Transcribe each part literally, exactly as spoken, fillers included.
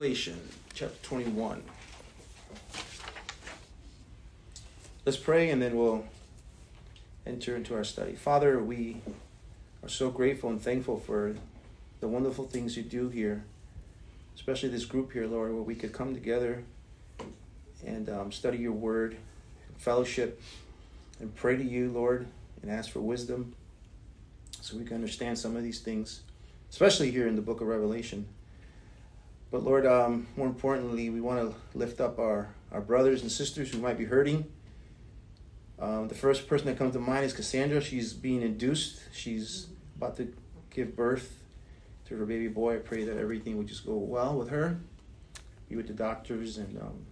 Revelation chapter twenty-one. Let's pray and then we'll enter into our study. Father, we are so grateful and thankful for the wonderful things you do here, especially this group here, Lord, where we could come together and um, study your word, fellowship, and pray to you, Lord, and ask for wisdom so we can understand some of these things, especially here in the book of Revelation. But Lord, um, more importantly, we want to lift up our, our brothers and sisters who might be hurting. Um, the first person that comes to mind is Cassandra. She's being induced. She's about to give birth to her baby boy. I pray that everything would just go well with her. Be with the doctors and um,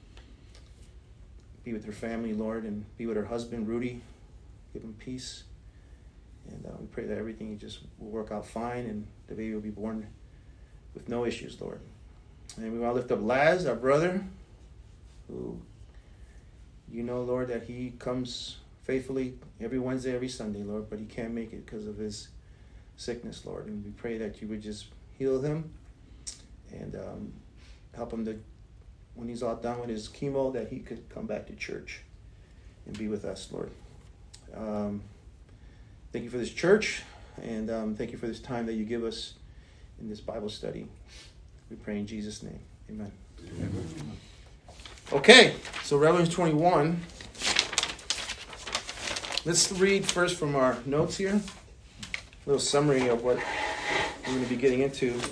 be with her family, Lord, and be with her husband, Rudy. Give him peace. And uh, we pray that everything just will work out fine and the baby will be born with no issues, Lord. And we want to lift up Laz, our brother, who you know, Lord, that he comes faithfully every Wednesday, every Sunday, Lord, but he can't make it because of his sickness, Lord. And we pray that you would just heal him and um, help him to, when he's all done with his chemo, that he could come back to church and be with us, Lord. Um, thank you for this church, and um, thank you for this time that you give us in this Bible study. We pray in Jesus' name. Amen. Amen. Okay, so Revelation twenty-one. Let's read first from our notes here. A little summary of what we're going to be getting into.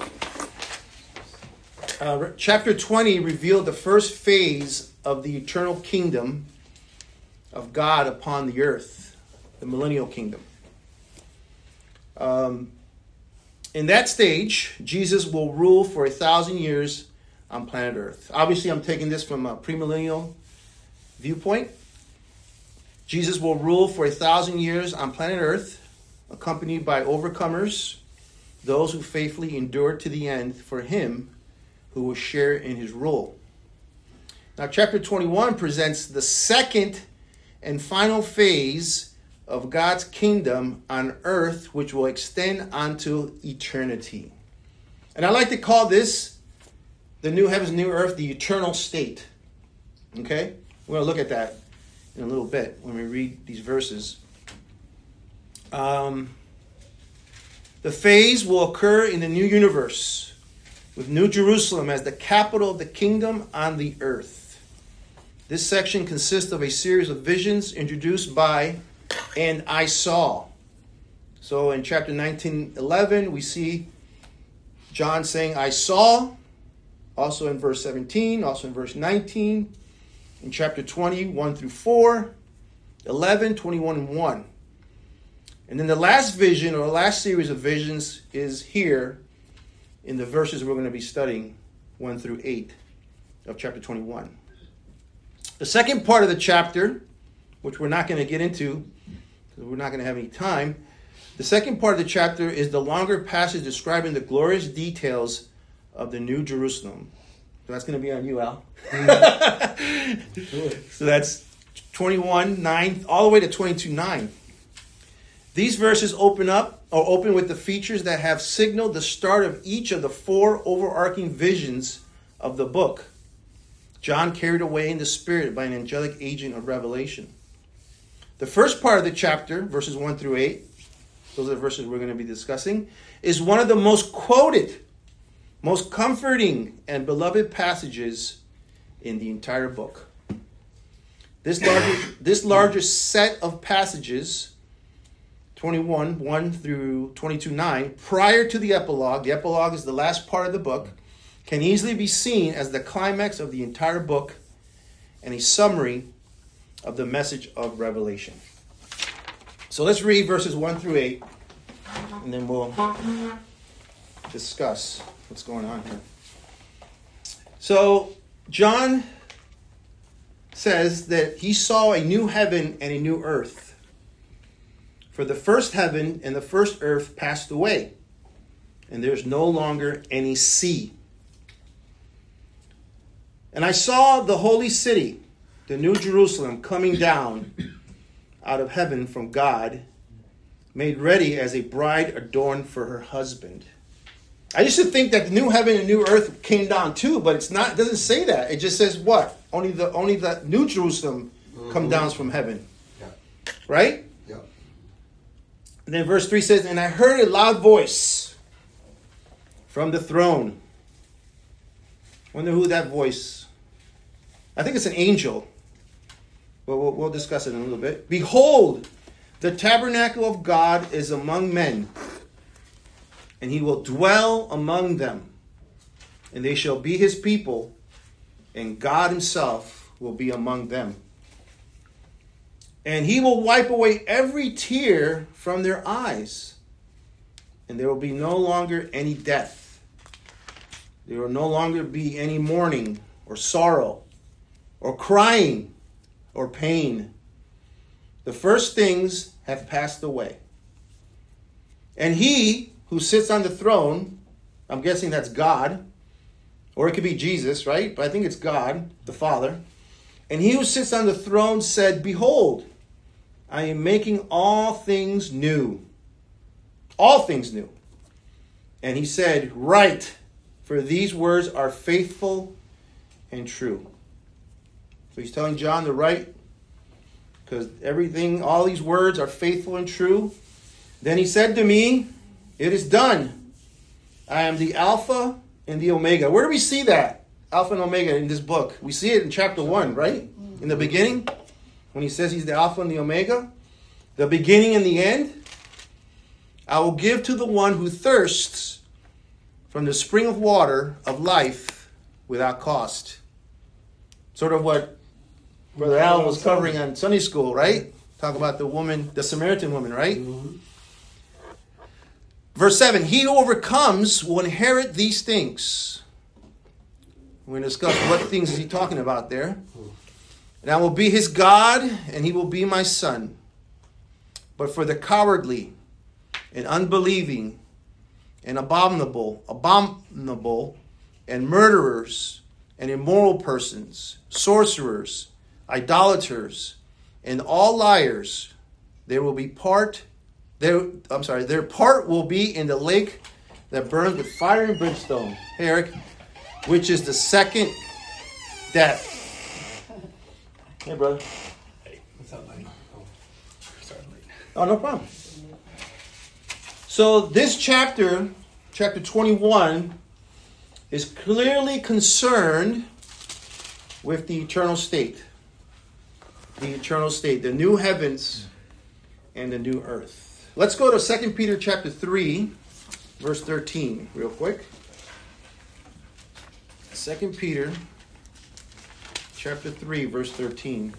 Uh, chapter twenty revealed the first phase of the eternal kingdom of God upon the earth, the millennial kingdom. Um, in that stage, Jesus will rule for a thousand years on planet Earth. Obviously, I'm taking this from a premillennial viewpoint. Jesus will rule for a thousand years on planet Earth, accompanied by overcomers, those who faithfully endured to the end for him who will share in his rule. Now, chapter twenty-one presents the second and final phase of God's kingdom on earth, which will extend onto eternity. And I like to call this the new heavens, new earth, the eternal state. Okay? We're going to look at that in a little bit when we read these verses. Um, the phase will occur in the new universe, with New Jerusalem as the capital of the kingdom on the earth. This section consists of a series of visions introduced by "and I saw." So in chapter nineteen eleven, we see John saying, "I saw." Also in verse seventeen, also in verse nineteen, in chapter twenty, one through four, eleven, twenty-one, and one. And then the last vision, or the last series of visions, is here in the verses we're going to be studying, one through eight of chapter twenty-one. The second part of the chapter, which we're not going to get into, because we're not going to have any time, the second part of the chapter is the longer passage describing the glorious details of the New Jerusalem. So that's going to be on you, Al. So that's twenty-one, nine, all the way to twenty-two, nine. These verses open up, or open with the features that have signaled the start of each of the four overarching visions of the book. John carried away in the spirit by an angelic agent of revelation. The first part of the chapter, verses one through eight, those are the verses we're going to be discussing, is one of the most quoted, most comforting and beloved passages in the entire book. This larger, this larger set of passages, twenty-one, one through twenty-two, nine, prior to the epilogue, the epilogue is the last part of the book, can easily be seen as the climax of the entire book and a summary of the message of Revelation. So let's read verses one through eight, and then we'll discuss what's going on here. So John says that he saw a new heaven and a new earth. For the first heaven and the first earth passed away, and there's no longer any sea. And I saw the holy city, the New Jerusalem, coming down out of heaven from God, made ready as a bride adorned for her husband. I used to think that the new heaven and new earth came down too, but it's not. It doesn't say that. It just says what? Only the only the New Jerusalem mm-hmm. come down from heaven. Yeah. Right? Yeah. And then verse three says, and I heard a loud voice from the throne. Wonder who that voice. I think it's an angel. But we'll, we'll discuss it in a little bit. Behold, the tabernacle of God is among men, and he will dwell among them, and they shall be his people, and God himself will be among them. And he will wipe away every tear from their eyes, and there will be no longer any death. There will no longer be any mourning or sorrow or crying or pain. The first things have passed away. And he who sits on the throne, I'm guessing that's God, or it could be Jesus, right? But I think it's God, the Father. And he who sits on the throne said, behold, I am making all things new. All things new. And he said, write, for these words are faithful and true. So he's telling John to write, because everything, all these words are faithful and true. Then he said to me, it is done. I am the Alpha and the Omega. Where do we see that? Alpha and Omega in this book. We see it in chapter one, right? In the beginning, when he says he's the Alpha and the Omega. The beginning and the end. I will give to the one who thirsts from the spring of water of life without cost. Sort of what Brother Al was covering on Sunday school, right? Talk about the woman, the Samaritan woman, right? Mm-hmm. Verse seven, he who overcomes will inherit these things. We're going to discuss what things is he talking about there. And I will be his God, and he will be my son. But for the cowardly and unbelieving and abominable, abominable and murderers and immoral persons, sorcerers, idolaters, and all liars, there will be part Their, I'm sorry, their part will be in the lake that burns with fire and brimstone, hey, Eric, which is the second death. Hey, brother. Hey, what's up, buddy? Oh, sorry, I'm late. Oh, no problem. So this chapter, chapter twenty-one, is clearly concerned with the eternal state. The eternal state, the new heavens and the new earth. Let's go to Second Peter chapter three, verse thirteen, real quick. Second Peter chapter three, verse thirteen.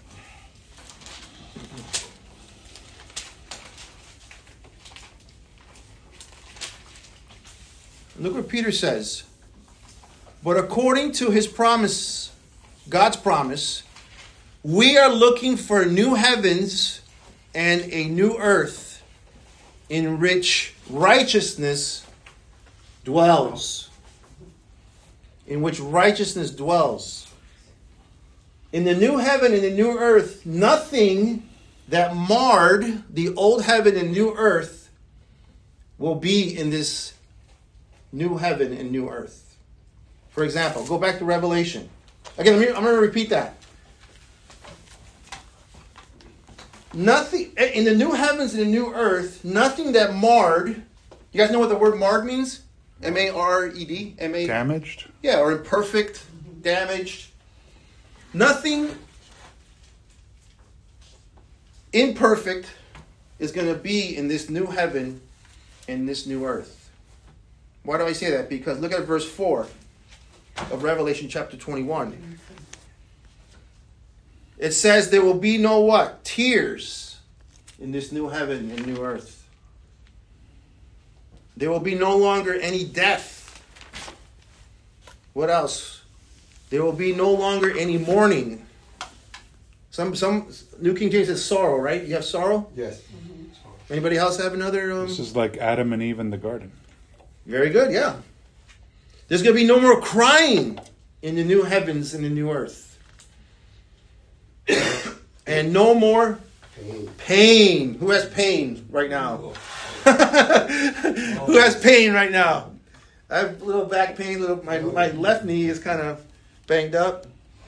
Look what Peter says. But according to his promise, God's promise, we are looking for new heavens and a new earth in which righteousness dwells. In which righteousness dwells. In the new heaven and the new earth, nothing that marred the old heaven and new earth will be in this new heaven and new earth. For example, go back to Revelation. Again, I'm going to repeat that. Nothing in the new heavens and the new earth, nothing that marred. You guys know what the word marred means? M A R E D? M A Damaged? Yeah, or imperfect, damaged. Nothing imperfect is going to be in this new heaven and this new earth. Why do I say that? Because look at verse four of Revelation chapter twenty-one. It says there will be no what? Tears in this new heaven and new earth. There will be no longer any death. What else? There will be no longer any mourning. Some some New King James says sorrow, right? You have sorrow? Yes. Mm-hmm. Anybody else have another? Um... This is like Adam and Eve in the garden. Very good, yeah. There's going to be no more crying in the new heavens and the new earth. And no more pain. pain. Who has pain right now? Who has pain right now? I have a little back pain. Little my my left knee is kind of banged up.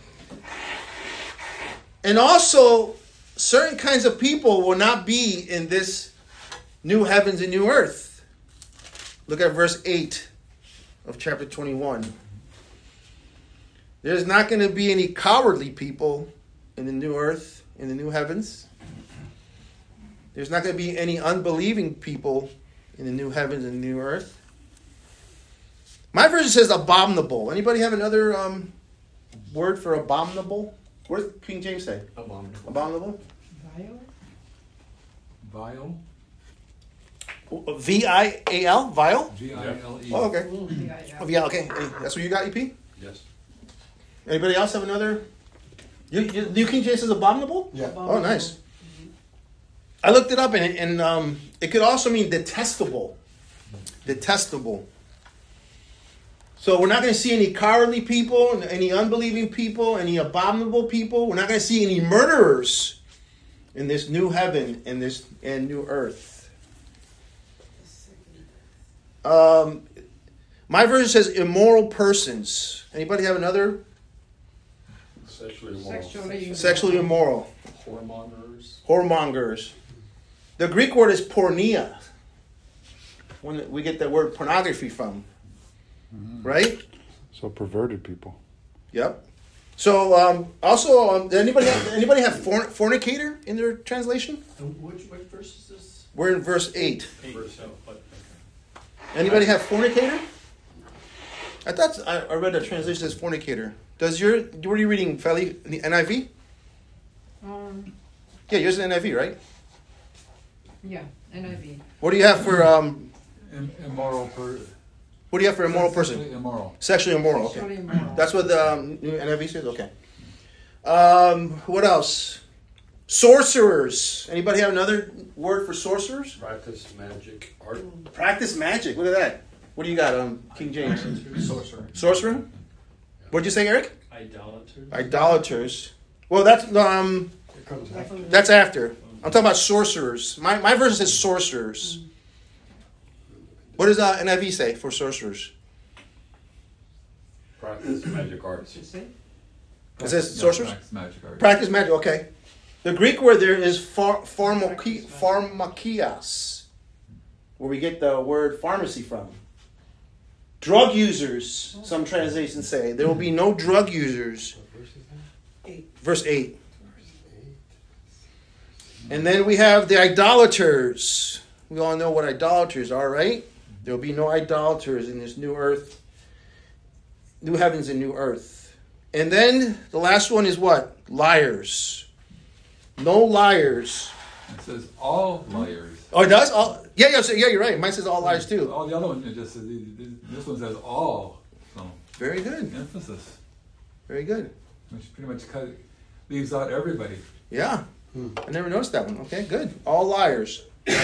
And also, certain kinds of people will not be in this new heavens and new earth. Look at verse eight of chapter twenty-one. There's not going to be any cowardly people in the new earth, in the new heavens. There's not going to be any unbelieving people in the new heavens and the new earth. My version says abominable. Anybody have another um, word for abominable? What does King James say? Abominable. Abominable? Vile? Vile. V I A L? Vile? V I L E. Oh, okay. Ooh, yeah, yeah. Oh, yeah, okay. Hey, that's what you got, E P? Yes. Anybody else have another? You, you, New King James says abominable? Yeah. Oh, nice. I looked it up, and, it- and um, it could also mean detestable. Detestable. So we're not going to see any cowardly people, any unbelieving people, any abominable people. We're not going to see any murderers in this new heaven and this and new earth. Um, my version says immoral persons. Anybody have another? Sexually immoral. Sexually, Sexually immoral. Whoremongers. Whoremongers. The Greek word is porneia. When we get the word pornography from. Right? So perverted people. Yep. So um, also, um, anybody have, anybody have forn- fornicator in their translation? And which, which verse is this? We're in verse eight. Eight. Verse So, but, Anybody have fornicator? I thought I, I read a translation that says fornicator. Does your what are you reading, Feli? The N I V? Um, Yeah, yours is N I V, right? yeah, N I V. What do you have for um? Im- immoral per. What do you have for immoral person? Sexually immoral. Sexually immoral. Okay. Sexually immoral. That's what the um, new N I V says? Okay. Um, what else? Sorcerers. Anybody have another word for sorcerers? Practice magic art. Practice magic. Look at that. What do you got, um, King James? Sorcerer. Sorcerer? What'd you say, Eric? idolaters. Idolaters. Well, that's um, It comes That's after. what- that's after. I'm talking about sorcerers. My my version says sorcerers. What does uh, N I V say for sorcerers? Practice magic What's arts. it say? It says Yeah, sorcerers? practice magic art. Practice magic. Okay. The Greek word there is phar- pharmaki- pharmakias, where we get the word pharmacy from. Drug users, some translations say. There will be no drug users. What verse is that? Eight. Verse eight. Verse eight. And then we have the idolaters. We all know what idolaters are, right? There will be no idolaters in this new earth, new heavens and new earth. And then the last one is what? Liars. No liars. It says all liars. Oh, it does? All, yeah, yeah, so- yeah, you're right. Mine says all liars too. All the other one, it just says, this one says all. So, Very good. emphasis. Very good. Which pretty much cut, leaves out everybody. Yeah. I never noticed that one. Okay, good. All liars.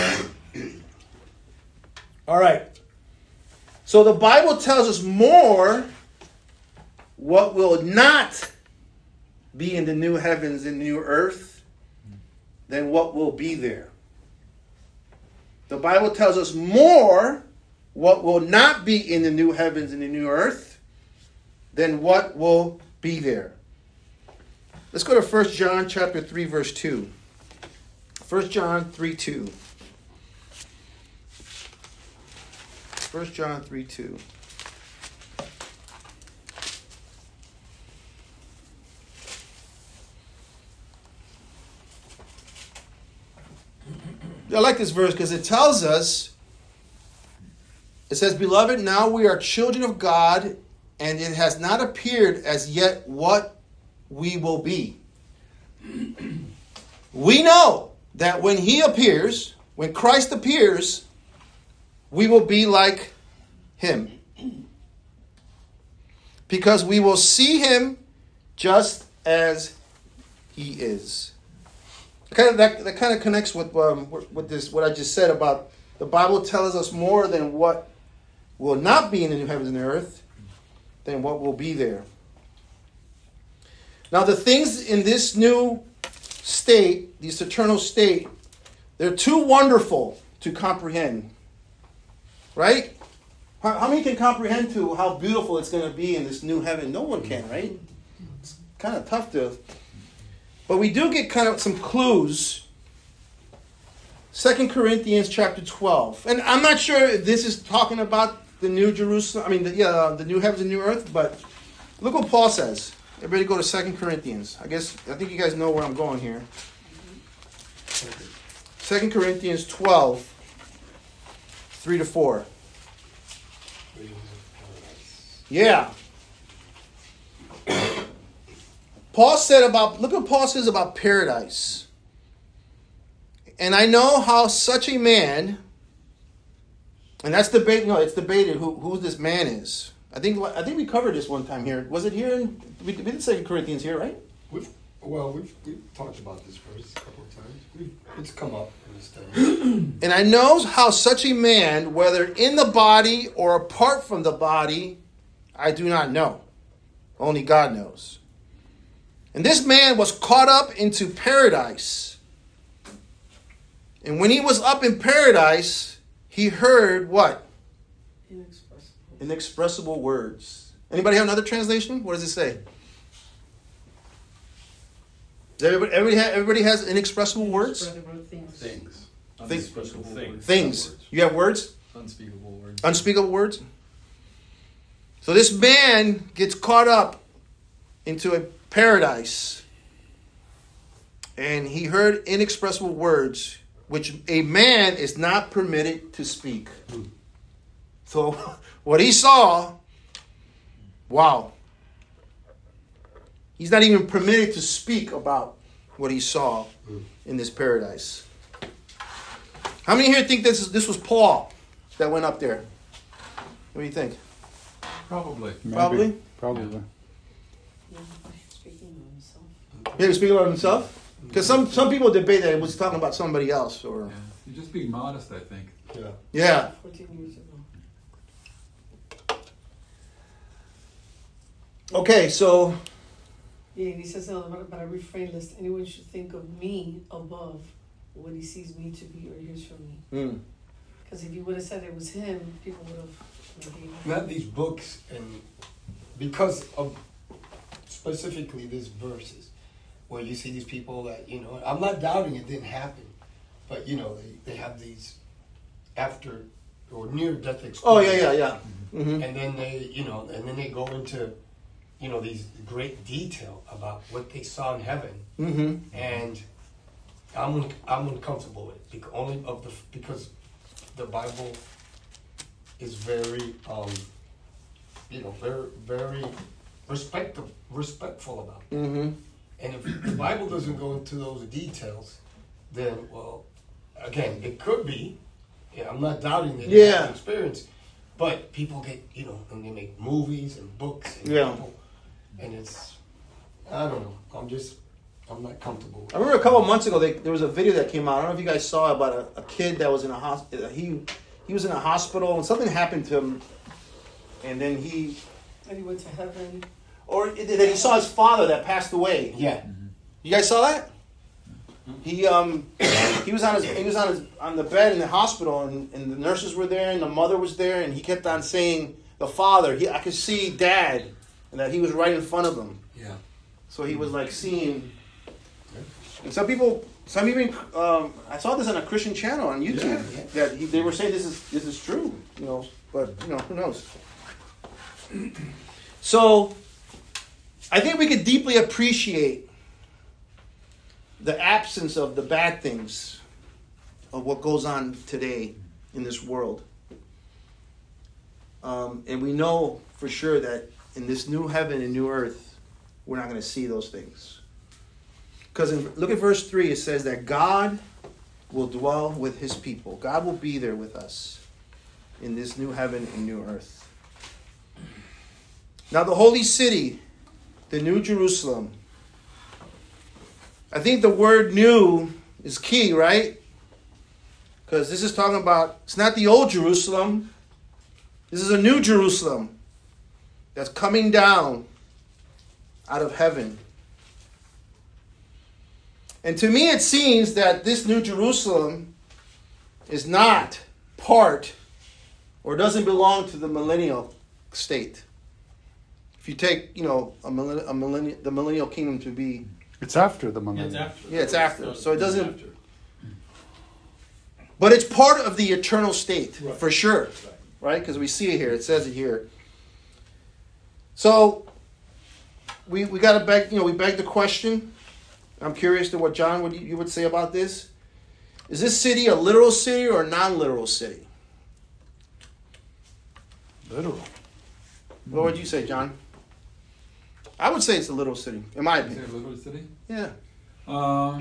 All right. So the Bible tells us more what will not be in the new heavens and new earth than what will be there. The Bible tells us more what will not be in the new heavens and the new earth than what will be there. Let's go to First John chapter three, verse two. First John three two. First John three two. I like this verse because it tells us, it says, "Beloved, now we are children of God, and it has not appeared as yet what we will be. We know that when he appears, when Christ appears, we will be like him. Because we will see him just as he is." Kind of that, that kind of connects with um, with this what I just said about the Bible tells us more than what will not be in the new heavens and the earth than what will be there. Now the things in this new state, this eternal state, they're too wonderful to comprehend. Right? How, how many can comprehend to how beautiful it's going to be in this new heaven? No one can, right? It's kind of tough to. But we do get kind of some clues. Second Corinthians chapter twelve. And I'm not sure if this is talking about the new Jerusalem. I mean, the, yeah, the new heavens and new earth. But look what Paul says. Everybody go to Second Corinthians. I guess, I think you guys know where I'm going here. Second Corinthians twelve, three to four. Yeah. Paul said about, look what Paul says about paradise. And I know how such a man, and that's debate, no, it's debated who, who this man is. I think I think we covered this one time here. Was it here in, we, we did Second Corinthians here, right? We've, well, we've, we've talked about this verse a couple of times. We've, it's come up in the study. And I know how such a man, whether in the body or apart from the body, I do not know. Only God knows. And this man was caught up into paradise. And when he was up in paradise, he heard what? Inexpressible. Inexpressible words. Anybody have another translation? What does it say? Does everybody, everybody, have, everybody has inexpressible words? Inexpressible things. Things. Things. Unexpressible things. Things. You have words? Unspeakable words. Unspeakable words? So this man gets caught up into a paradise. And he heard inexpressible words, which a man is not permitted to speak. So what he saw, wow. He's not even permitted to speak about what he saw in this paradise. How many here think this is, this was Paul that went up there? What do you think? Probably. Maybe. Probably? Probably. Yeah, speaking of himself. Yeah, he was speaking about himself? Because some, some people debate that it was talking about somebody else. Or Yeah. You're just being modest, I think. Yeah. Yeah. fourteen years ago. Okay, so Yeah, and he says, no, but but I refrain lest anyone should think of me above what he sees me to be or hears from me. mm, Because if he would have said it was him, people would have maybe. Not these books, and because of specifically these verses, where you see these people that, you know, I'm not doubting it didn't happen, but, you know, they, they have these after or near death experiences. oh yeah, yeah, yeah. Mm-hmm. And then they, you know, and then they go into, you know, these great detail about what they saw in heaven, Mm-hmm. and I'm un- I'm uncomfortable with it because only of the because the Bible is very um, you know, very very respectful respectful about it. Mm-hmm. And if the Bible doesn't go into those details, then well, again, it could be. Yeah, I'm not doubting that they Yeah. have experience, but people get, you know, and they make movies and books and Yeah. people, and it's, I don't know. I'm just, I'm not comfortable with I remember a couple of months ago, they, there was a video that came out. I don't know if you guys saw it, about a, a kid that was in a hospital. He he was in a hospital and something happened to him, and then he, And he went to heaven. or that he saw his father that passed away. Yeah. You guys saw that? He um he was on his he was on his on the bed in the hospital, and, and the nurses were there and the mother was there, and he kept on saying the father. He I could see dad, and that he was right in front of him. Yeah. So he was like seeing. And some people, some even um, I saw this on a Christian channel on YouTube Yeah, yeah. that he, they were saying this is this is true, you know. But you know, who knows? So, I think we could deeply appreciate the absence of the bad things of what goes on today in this world. Um, and we know for sure that in this new heaven and new earth, we're not going to see those things. Because look at verse three, it says that God will dwell with his people. God will be there with us in this new heaven and new earth. Now the holy city, the New Jerusalem. I think the word new is key, right? Because this is talking about, it's not the old Jerusalem. This is a new Jerusalem that's coming down out of heaven. And to me it seems that this new Jerusalem is not part or doesn't belong to the millennial state. If you take, you know, a millenn- a millenn- the millennial kingdom to be, It's after the Yeah, millennium. it's after. Yeah, it's after. So it It's doesn't- after. but it's part of the eternal state, Right. for sure, Right. right? Because we see it here. It says it here. So we we got to beg, you know, we beg the question. I'm curious to what John would you would say about this. Is this city a literal city or a non-literal city? Literal. What would you say, John? I would say it's a literal city, in my Is it opinion. a little city? Yeah. Um,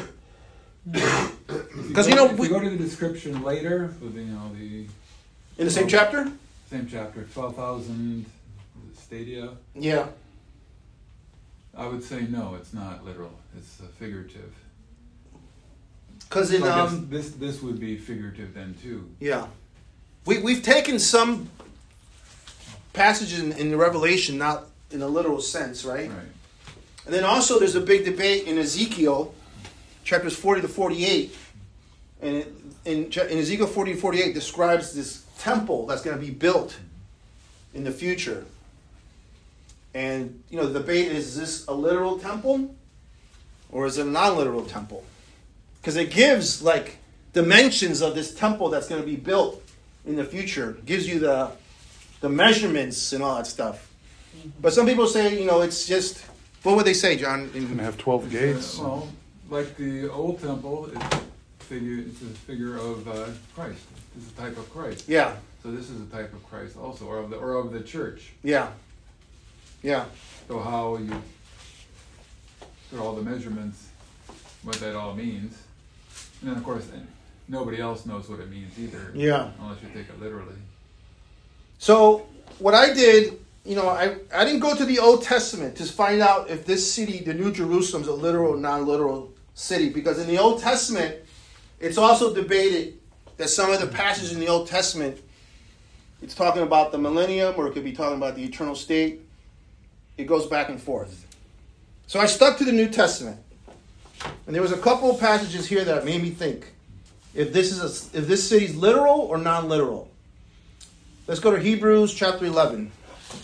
Because, you know, if we- you go to the description later with the, you know, the In the same chapter? same chapter, twelve thousand stadia, Yeah. I would say no, it's not literal. It's uh, figurative. Because in So I guess um this this would be figurative then too. yeah, we we've taken some passages in, in the Revelation not in a literal sense, right? Right. And then also there's a big debate in Ezekiel, chapters forty to forty-eight, and it, in in Ezekiel forty to forty-eight describes this temple that's going to be built in the future. And you know the debate is: is this a literal temple, or is it a non-literal temple? Because it gives like dimensions of this temple that's going to be built in the future. It gives you the the measurements and all that stuff. But some people say, you know, it's just, what would they say, John? It's gonna In, have twelve gates. Uh, well, like the old temple, it's figure it's a figure of uh, Christ. It's a type of Christ. yeah, So this is a type of Christ also, or of the or of the church. yeah, yeah, So how you put all the measurements, what that all means, and then of course and nobody else knows what it means either. yeah. Unless you take it literally. So what I did, you know, I, I didn't go to the Old Testament to find out if this city, the New Jerusalem, is a literal or non-literal city. Because in the Old Testament, it's also debated that some of the passages in the Old Testament, it's talking about the millennium or it could be talking about the eternal state. It goes back and forth. So I stuck to the New Testament. And there was a couple of passages here that made me think if this is a, if this city's literal or non-literal. Let's go to Hebrews chapter eleven.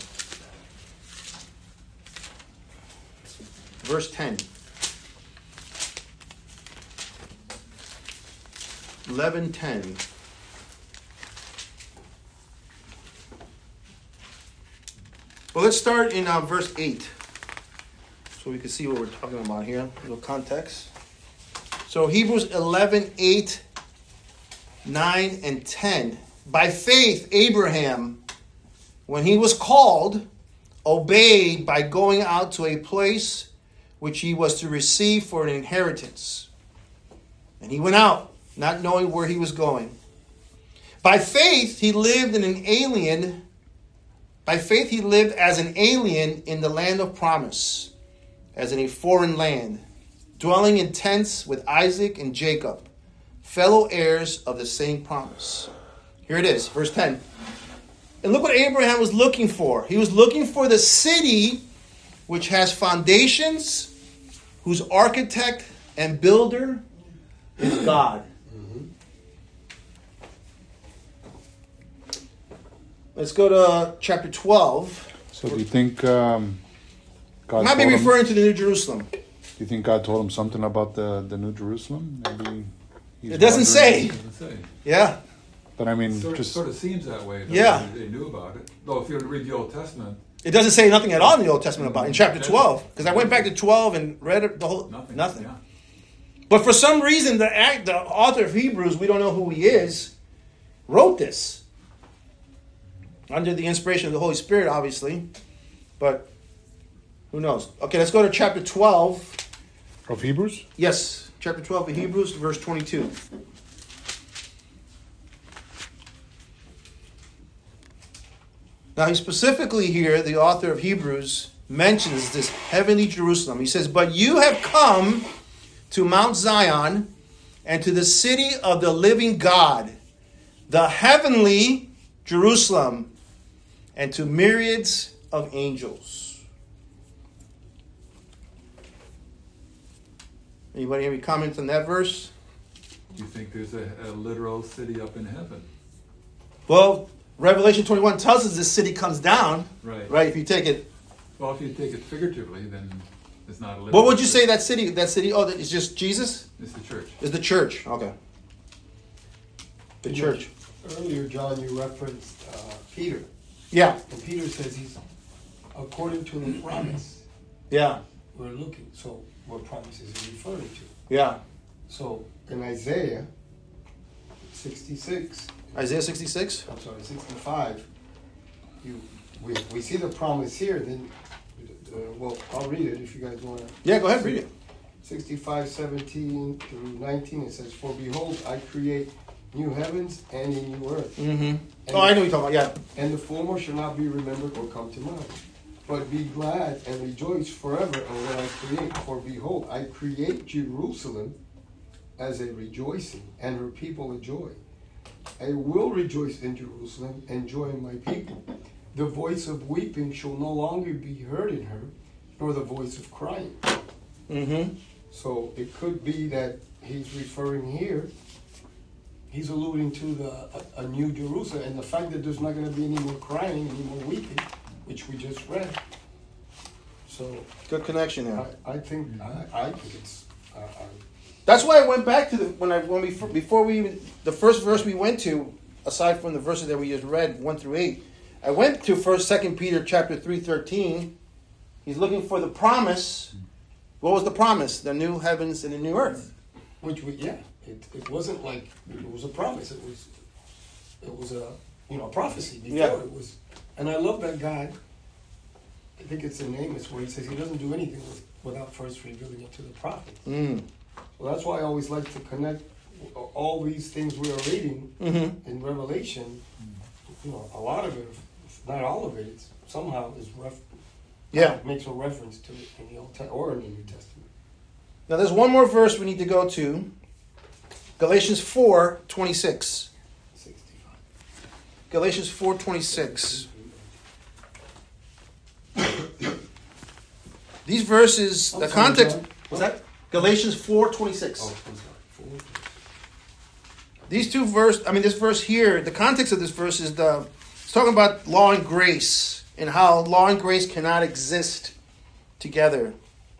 Verse ten. eleven ten. Well, let's start in uh, verse eight. So we can see what we're talking about here. A little context. So Hebrews eleven, eight, nine, and ten. By faith, Abraham, when he was called, obeyed by going out to a place which he was to receive for an inheritance. And he went out, not knowing where he was going. By faith, he lived in an alien. By faith, he lived as an alien in the land of promise, as in a foreign land, dwelling in tents with Isaac and Jacob, fellow heirs of the same promise. Here it is, verse ten. And look what Abraham was looking for. He was looking for the city which has foundations, whose architect and builder is God. Let's go to chapter twelve. So do you think um, God I might be told him, referring to the New Jerusalem. do you think God told him something about the, the New Jerusalem? Maybe he's It doesn't wondering. say. Doesn't say. Yeah. But I mean, It sort, just sort of seems that way. though, Yeah. They, they knew about it. Though if you read the Old Testament, It doesn't say nothing at all in the Old Testament about it, in chapter twelve. Because I went back to twelve and read it, the whole nothing. nothing. Yeah. But for some reason, the act, the author of Hebrews, we don't know who he is, wrote this under the inspiration of the Holy Spirit, obviously. But who knows? Okay, let's go to chapter twelve. of Hebrews? Yes, chapter twelve of Hebrews, verse twenty-two. Now, he specifically here, the author of Hebrews, mentions this heavenly Jerusalem. He says, "But you have come to Mount Zion and to the city of the living God, the heavenly Jerusalem, and to myriads of angels." Anybody have any comments on that verse? Do you think there's a, a literal city up in heaven? Well, Revelation twenty-one tells us this city comes down, Right. right? If you take it, Well, if you take it figuratively, then it's not a literal. what would you church. say that city? That city? Oh, it's just Jesus. It's the church. Is the church? Okay. The You- church. Earlier, John, you referenced uh, Peter. Yeah. And Peter says he's according to the promise Yeah. we're looking. So what promise is he referring to? Yeah. So in Isaiah sixty-six, Isaiah sixty-six. I'm sorry, sixty-five, you we, we see the promise here. Then, uh, well, I'll read it if you guys want to. Yeah, go ahead, read it. sixty-five, seventeen through nineteen, it says, "For behold, I create new heavens and a new earth, Mm-hmm. Oh, I know what you're talking about. and the former shall not be remembered or come to mind. But be glad and rejoice forever in what I create. For behold, I create Jerusalem as a rejoicing, and her people a joy. I will rejoice in Jerusalem and joy in my people. The voice of weeping shall no longer be heard in her, nor the voice of crying." Yeah. Mm-hmm. So it could be that he's referring here, he's alluding to the a, a new Jerusalem, and the fact that there's not going to be any more crying, any more weeping, which we just read. So Good connection there. I, I think I, I think it's uh, uh, That's why I went back to the when I when we before we even the first verse we went to, aside from the verses that we just read one through eight, I went to First Second Peter chapter three thirteen. He's looking for the promise. What was the promise? The new heavens and the new earth. which we yeah it, it wasn't like it was a promise, it was it was a you know a prophecy before. Yeah. It was, and I love that God. I think it's in Amos where he says he doesn't do anything with, without first revealing it to the prophet. Mm. So that's why I always like to connect all these things we are reading Mm-hmm. in Revelation. You know, a lot of it, if not all of it, it's somehow is ref. Yeah. makes a reference to it in the Old Testament or in the New Testament. Now there's one more verse we need to go to. Galatians four twenty-six. Sixty-five. Galatians four twenty-six. These verses, I'm the sorry, context. John. Was that Galatians four twenty-six? Oh, I'm sorry. Four. These two verse, I mean, this verse here, the context of this verse is the, it's talking about law and grace and how law and grace cannot exist together.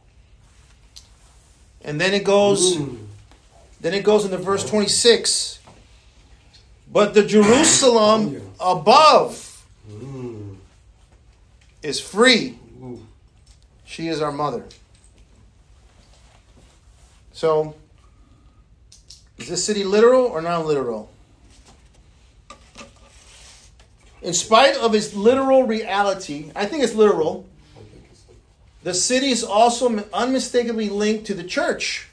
And then it goes, Mm. then it goes into verse twenty-six. But the Jerusalem above Mm. is free. Ooh. She is our mother. So, is this city literal or non-literal? In spite of its literal reality, I think it's literal. I think it's like, The city is also unmistakably linked to the church.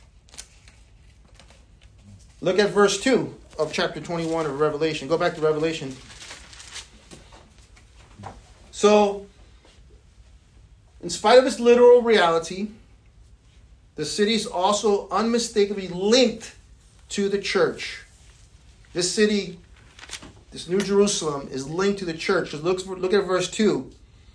Look at verse two of chapter twenty-one of Revelation. Go back to Revelation. So, in spite of its literal reality, the city is also unmistakably linked to the church. This city, this New Jerusalem, is linked to the church. Just look, look at verse two.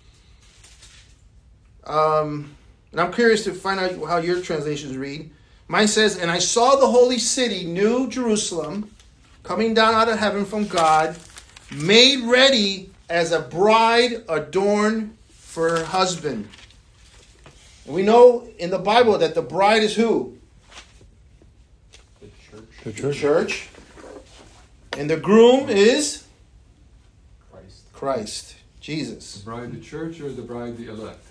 Um, and I'm curious to find out how your translations read. Mine says, "And I saw the holy city, New Jerusalem, coming down out of heaven from God, made ready as a bride adorned for her husband." And we know in the Bible that the bride is who? The church. The The church. church. And the groom is Christ. Christ, The Jesus. bride the church or the bride the elect?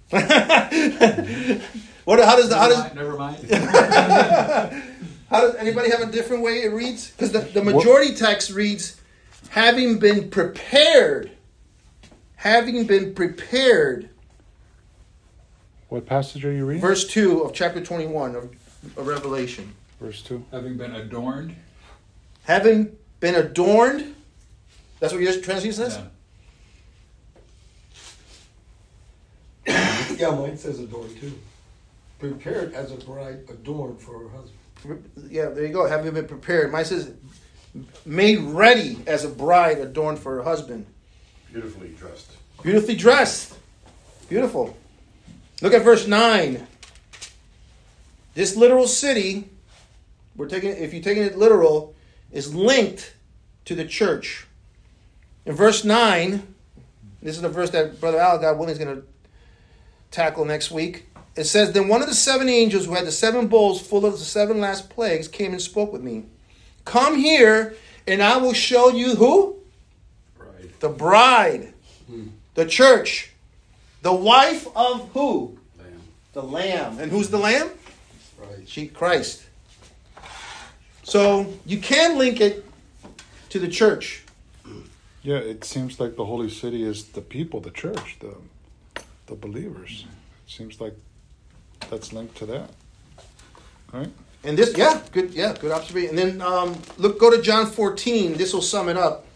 What? How does the, how does Never mind. Never mind. how does anybody have a different way it reads? Because the, the majority text reads, "Having been prepared, having been prepared." What passage are you reading? Verse two of chapter twenty-one of, of Revelation. Verse two. Having been adorned. Having been adorned. That's what your translation says. Yeah. yeah, mine says adorned too. Prepared as a bride adorned for her husband. Yeah, there you go. Having been prepared. Mine says made ready as a bride adorned for her husband. Beautifully dressed. Beautifully dressed. Beautiful. Look at verse nine. This literal city, we're taking if you're taking it literal, is linked to the church. In verse nine, this is the verse that Brother Al, God willing, is going to tackle next week. It says, Then one of the seven angels who had the seven bowls full of the seven last plagues came and spoke with me. Come here, and I will show you who? Bride. The bride. Hmm. The church. The wife of who? Lamb. The Lamb. And who's the Lamb? Right. She, Christ. So you can link it to the church. Yeah, it seems like the holy city is the people, the church, the the believers. It seems like that's linked to that. All right? And this, yeah, good, yeah, good observation. And then um, look, go to John fourteen. This will sum it up.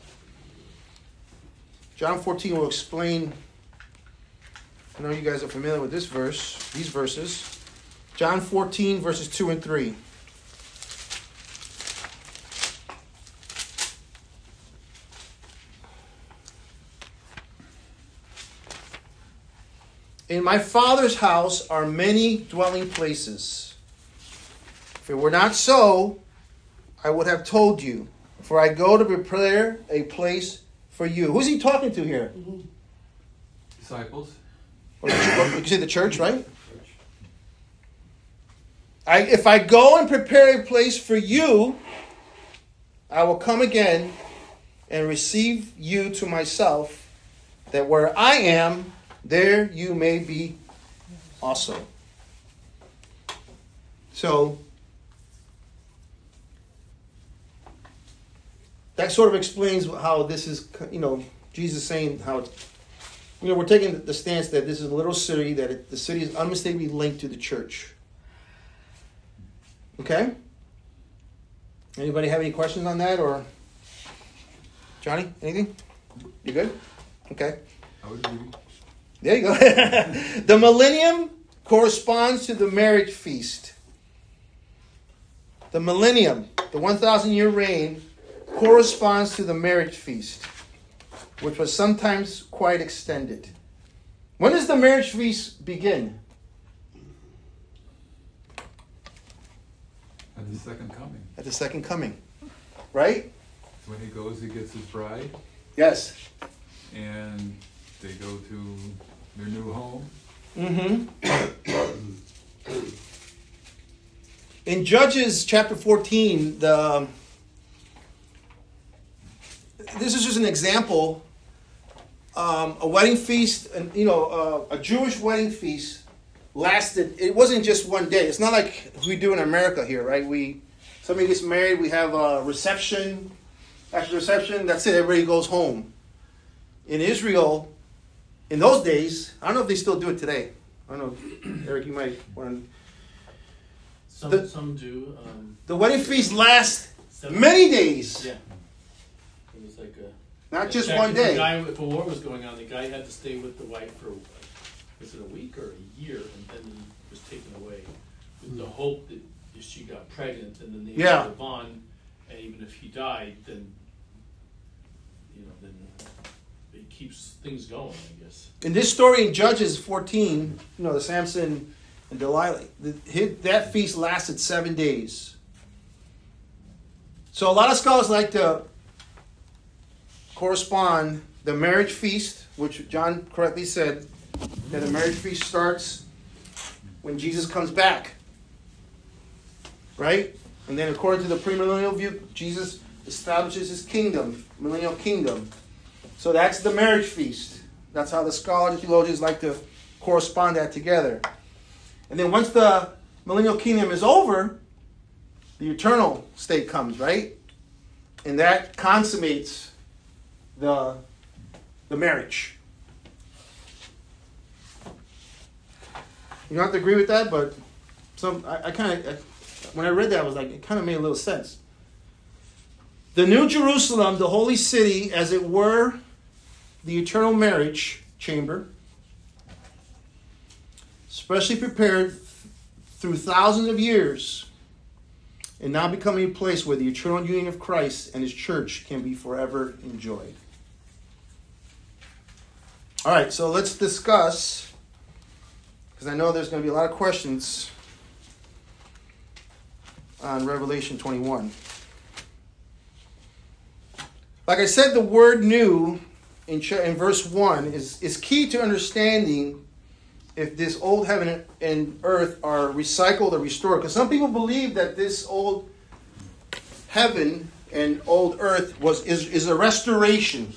John fourteen will explain. I know you guys are familiar with this verse, these verses. John fourteen, verses two and three. In my Father's house are many dwelling places. If it were not so, I would have told you. For I go to prepare a place for you. Who's he talking to here? Disciples. Or the, ch- you say the church, right? I, if I go and prepare a place for you, I will come again and receive you to myself, that where I am, there you may be also. So, that sort of explains how this is, you know, Jesus saying how, it's, you know, we're taking the stance that this is a little city, that it, the city is unmistakably linked to the church. Okay? Anybody have any questions on that, or Johnny, anything? You good? Okay. I would agree. There you go. The millennium corresponds to the marriage feast. The millennium, the one thousand year reign, corresponds to the marriage feast, which was sometimes quite extended. When does the marriage feast begin? At the second coming. At the second coming. Right? When he goes, he gets his bride, Yes. and they go to their new home. Mm-hmm. In Judges chapter fourteen, the this is just an example. Um, a wedding feast, and you know, uh, a Jewish wedding feast lasted. It wasn't just one day. It's not like we do in America here, right? We somebody gets married, we have a reception. After the reception, that's it. Everybody goes home. In Israel, in those days, I don't know if they still do it today. I don't know, Eric, you might want to. Some The- some do. Um, The wedding feast lasts seven- many days, Yeah. It was like a. not just in fact, one if the day. guy, if a war was going on, the guy had to stay with the wife for, was it a week or a year, and then he was taken away with the hope that if she got pregnant, and then they Yeah. would live on, and even if he died, then, you know, then it keeps things going, I guess. In this story in Judges fourteen, you know, the Samson and Delilah, the, his, that feast lasted seven days. So a lot of scholars like to correspond the marriage feast, which John correctly said, that the marriage feast starts when Jesus comes back. Right? And then according to the premillennial view, Jesus establishes his kingdom, millennial kingdom. So that's the marriage feast. That's how the scholars and theologians like to correspond that together. And then once the millennial kingdom is over, the eternal state comes, right? And that consummates the, the marriage. You don't have to agree with that, but some I, I kind of, when I read that, I was like, it kind of made a little sense. The New Jerusalem, the holy city, as it were, the eternal marriage chamber, specially prepared through thousands of years, and now becoming a place where the eternal union of Christ and his church can be forever enjoyed. All right, so let's discuss, because I know there's going to be a lot of questions on Revelation twenty-one. Like I said, the word new in, ch- in verse one is, is key to understanding if this old heaven and earth are recycled or restored. Because some people believe that this old heaven and old earth was is, is a restoration.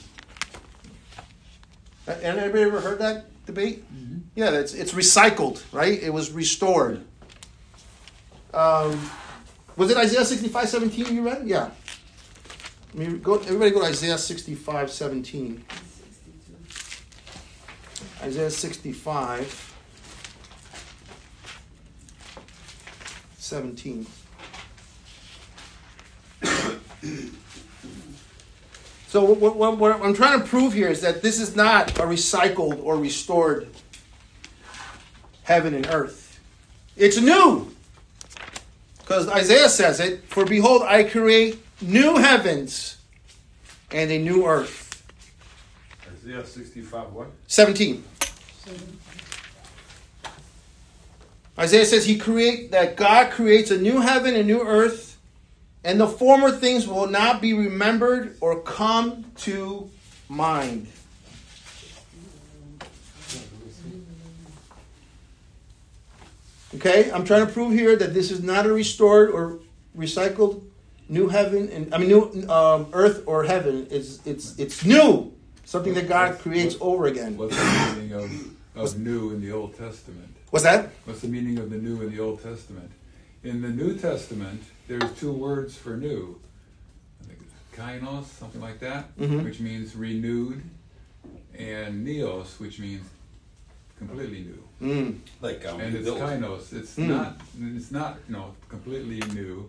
Anybody ever heard that debate? Mm-hmm. Yeah, it's it's recycled, right? It was restored. Um, was it Isaiah sixty-five seventeen you read? Yeah. I mean, go, everybody go to Isaiah sixty-five seventeen. Isaiah sixty-five seventeen. So what, what, what I'm trying to prove here is that this is not a recycled or restored heaven and earth. It's new. Because Isaiah says it, for behold, I create new heavens and a new earth. Isaiah sixty-five what? seventeen. Isaiah says he create that God creates a new heaven and new earth, and the former things will not be remembered or come to mind. Okay, I'm trying to prove here that this is not a restored or recycled new heaven and I mean new um, earth or heaven. It's it's it's new, something that God creates over again. What's the meaning of, of new in the Old Testament? What's that? What's the meaning of the new in the Old Testament? In the New Testament, there's two words for new. I think it's kainos, something like that, Mhm. which means renewed, and neos, which means completely new. Mm. Like um, And it's built. kainos. It's Mm. not. It's not. You know, completely new.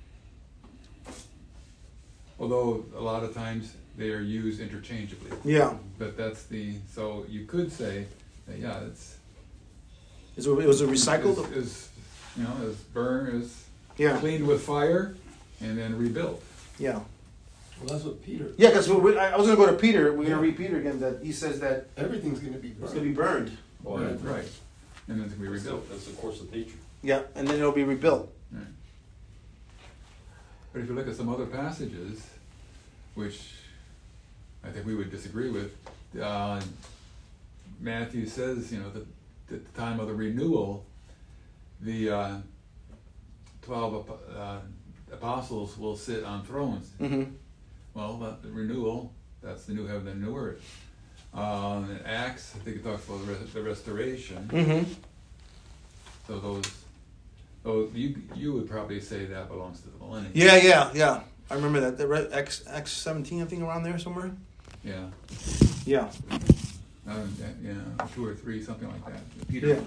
Although a lot of times they are used interchangeably. Yeah, But that's the. So you could say that yeah, it's. Is it, was it recycled? Is, is you know is burn is Yeah, cleaned with fire and then rebuilt. yeah, Well, that's what Peter. yeah. Because I was going to go to Peter. We're going to read Peter again. That he says that Everything's going to be it's burned. going to be burned. Well, right, that's right. And then it's gonna be That's the, rebuilt. that's the course of nature. Yeah, and then it'll be rebuilt. Right. But if you look at some other passages, which I think we would disagree with, uh, Matthew says, you know, that at the time of the renewal, the uh, twelve ap- uh, apostles will sit on thrones. Mm-hmm. Well, that, the renewal, that's the new heaven and new earth. Uh, in Acts, I think it talks about the, res- the restoration. Mm-hmm. So those, those you you would probably say that belongs to the millennium. Yeah, yeah, yeah. I remember that. The re- X X seventeen, I think, around there somewhere. Yeah. Yeah. Um, yeah, two or three, something like that. Peter. Yeah.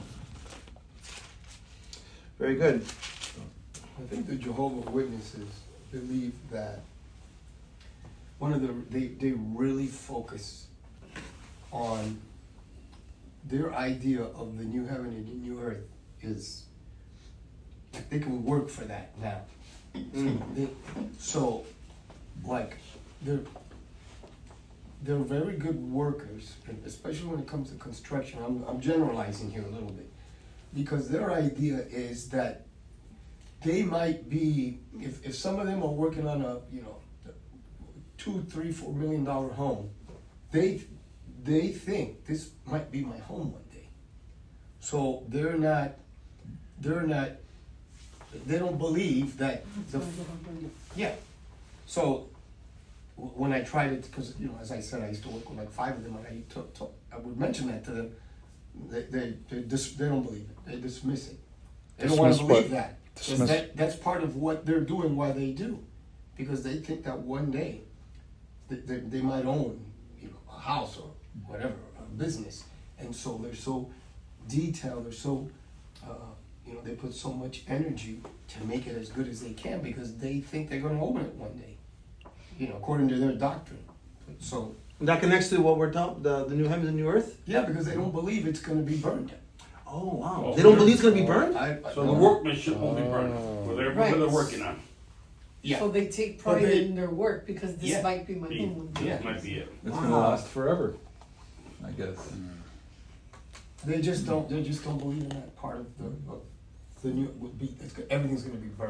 Very good. I think the Jehovah's Witnesses believe that one of the they they really focus on their idea of the new heaven and the new earth is like they can work for that now. Mm. They, so, like, they're they're very good workers, and especially when it comes to construction. I'm I'm generalizing here a little bit, because their idea is that they might be, if if some of them are working on a you know two, three, four million dollar home, they they think this might be my home one day. So they're not they're not they don't believe that the yeah. So w- when I tried it, because you know, as I said, I used to work with like five of them, and I took, took I would mention that to them. They they they, dis, they don't believe it. They dismiss it. They don't want to Dismiss believe what? that. 'Cause Dismiss- that that's part of what they're doing. Why they do, because they think that one day they, they, they might own you know a house or whatever, a business, and so they're so detailed. They're so uh, you know they put so much energy to make it as good as they can because they think they're going to own it one day. You know, according to their doctrine. So And that connects to what we're talking the the new heavens and new earth. yeah, because they don't believe it's going to be burned. Oh wow! Oh, they don't yeah. believe it's going to be burned. I, I, So the workmanship will be burned. Whatever Right. they're working on. yeah. So they take But pride they- in their work because this Yeah. might be my Be- home one day. Yeah. This might be it. It's Wow. gonna last forever, I guess. They just don't. They just don't believe in that part of the of the new. Would be it's, everything's going to be burned.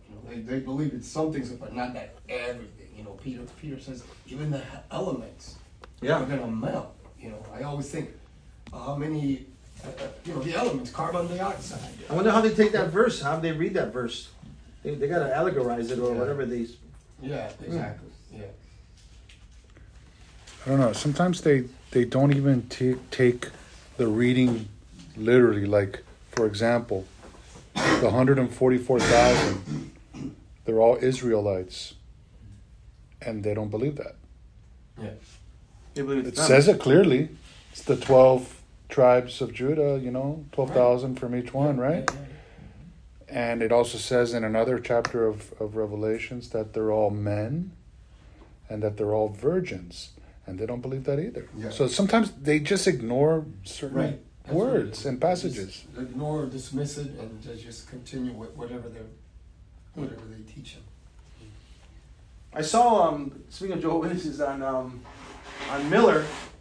You know, they, they believe it's some things, but not that everything. You know, Peter Peter says even the elements Yeah. are gonna melt. You know, I always think uh, how many, uh, uh, you know, the elements, carbon dioxide. I wonder how they take that verse. How they read that verse? They, they gotta allegorize it or Yeah. whatever they. Yeah, exactly. Yeah. I don't know. Sometimes they, they don't even t- take the reading literally. Like, for example, the one hundred forty-four thousand, they're all Israelites. And they don't believe that. Yeah. They believe It it's not. says it clearly. It's the twelve tribes of Judah, you know, twelve thousand from each one, right? Yeah, yeah, And it also says in another chapter of, of Revelations that they're all men and that they're all virgins. And they don't believe that either. Yeah. So sometimes they just ignore certain Right. That's what it words is. and passages. Just ignore, dismiss it, and just- just continue with whatever they're, whatever they teach them. I saw um speaking of Jehovah's Witnesses on um on Miller.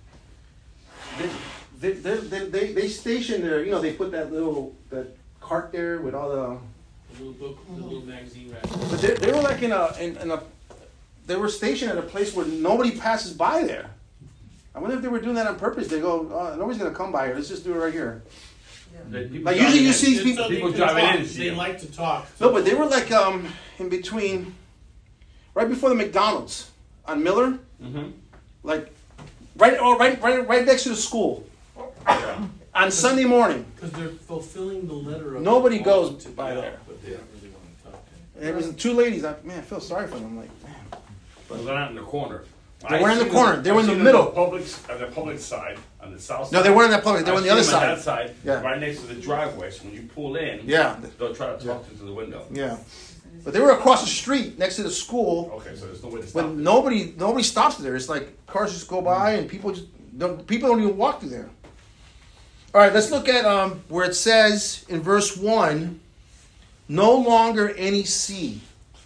They they they they, they, they station there. You know, they put that little that cart there with all the. The little book, the little magazine rack. But they, they were like in a in, in a. They were stationed at a place where nobody passes by there. I wonder if they were doing that on purpose. They go, oh, nobody's gonna come by here. Let's just do it right here. The people Like usually driving you in. see these It's people. so they people can driving talk. in see They them. like to talk. No, but they were like um in between, right before the McDonald's on Miller, Mhm. like right or right right right next to the school Yeah. on Sunday morning. Because they're fulfilling the letter of Nobody the goes law to by get there. out, but they don't really want to talk. And it was two ladies. I man, I feel sorry for them. I'm like, man. Well, they're not in the corner. They weren't in the seen corner. them- They were in I've the seen them middle. On the public, on the public side, on the south side. No, they weren't in that public. They were on the I've other seen them side. On that side, Yeah. right next to the driveway. So when you pull in, Yeah, they'll try to talk to you through the window. yeah. But they were across the street next to the school. Okay, so there's no way to stop When it. nobody nobody stops there. It's like cars just go by and people just don't, people don't even walk through there. All right, let's look at um, where it says in verse one, no longer any sea.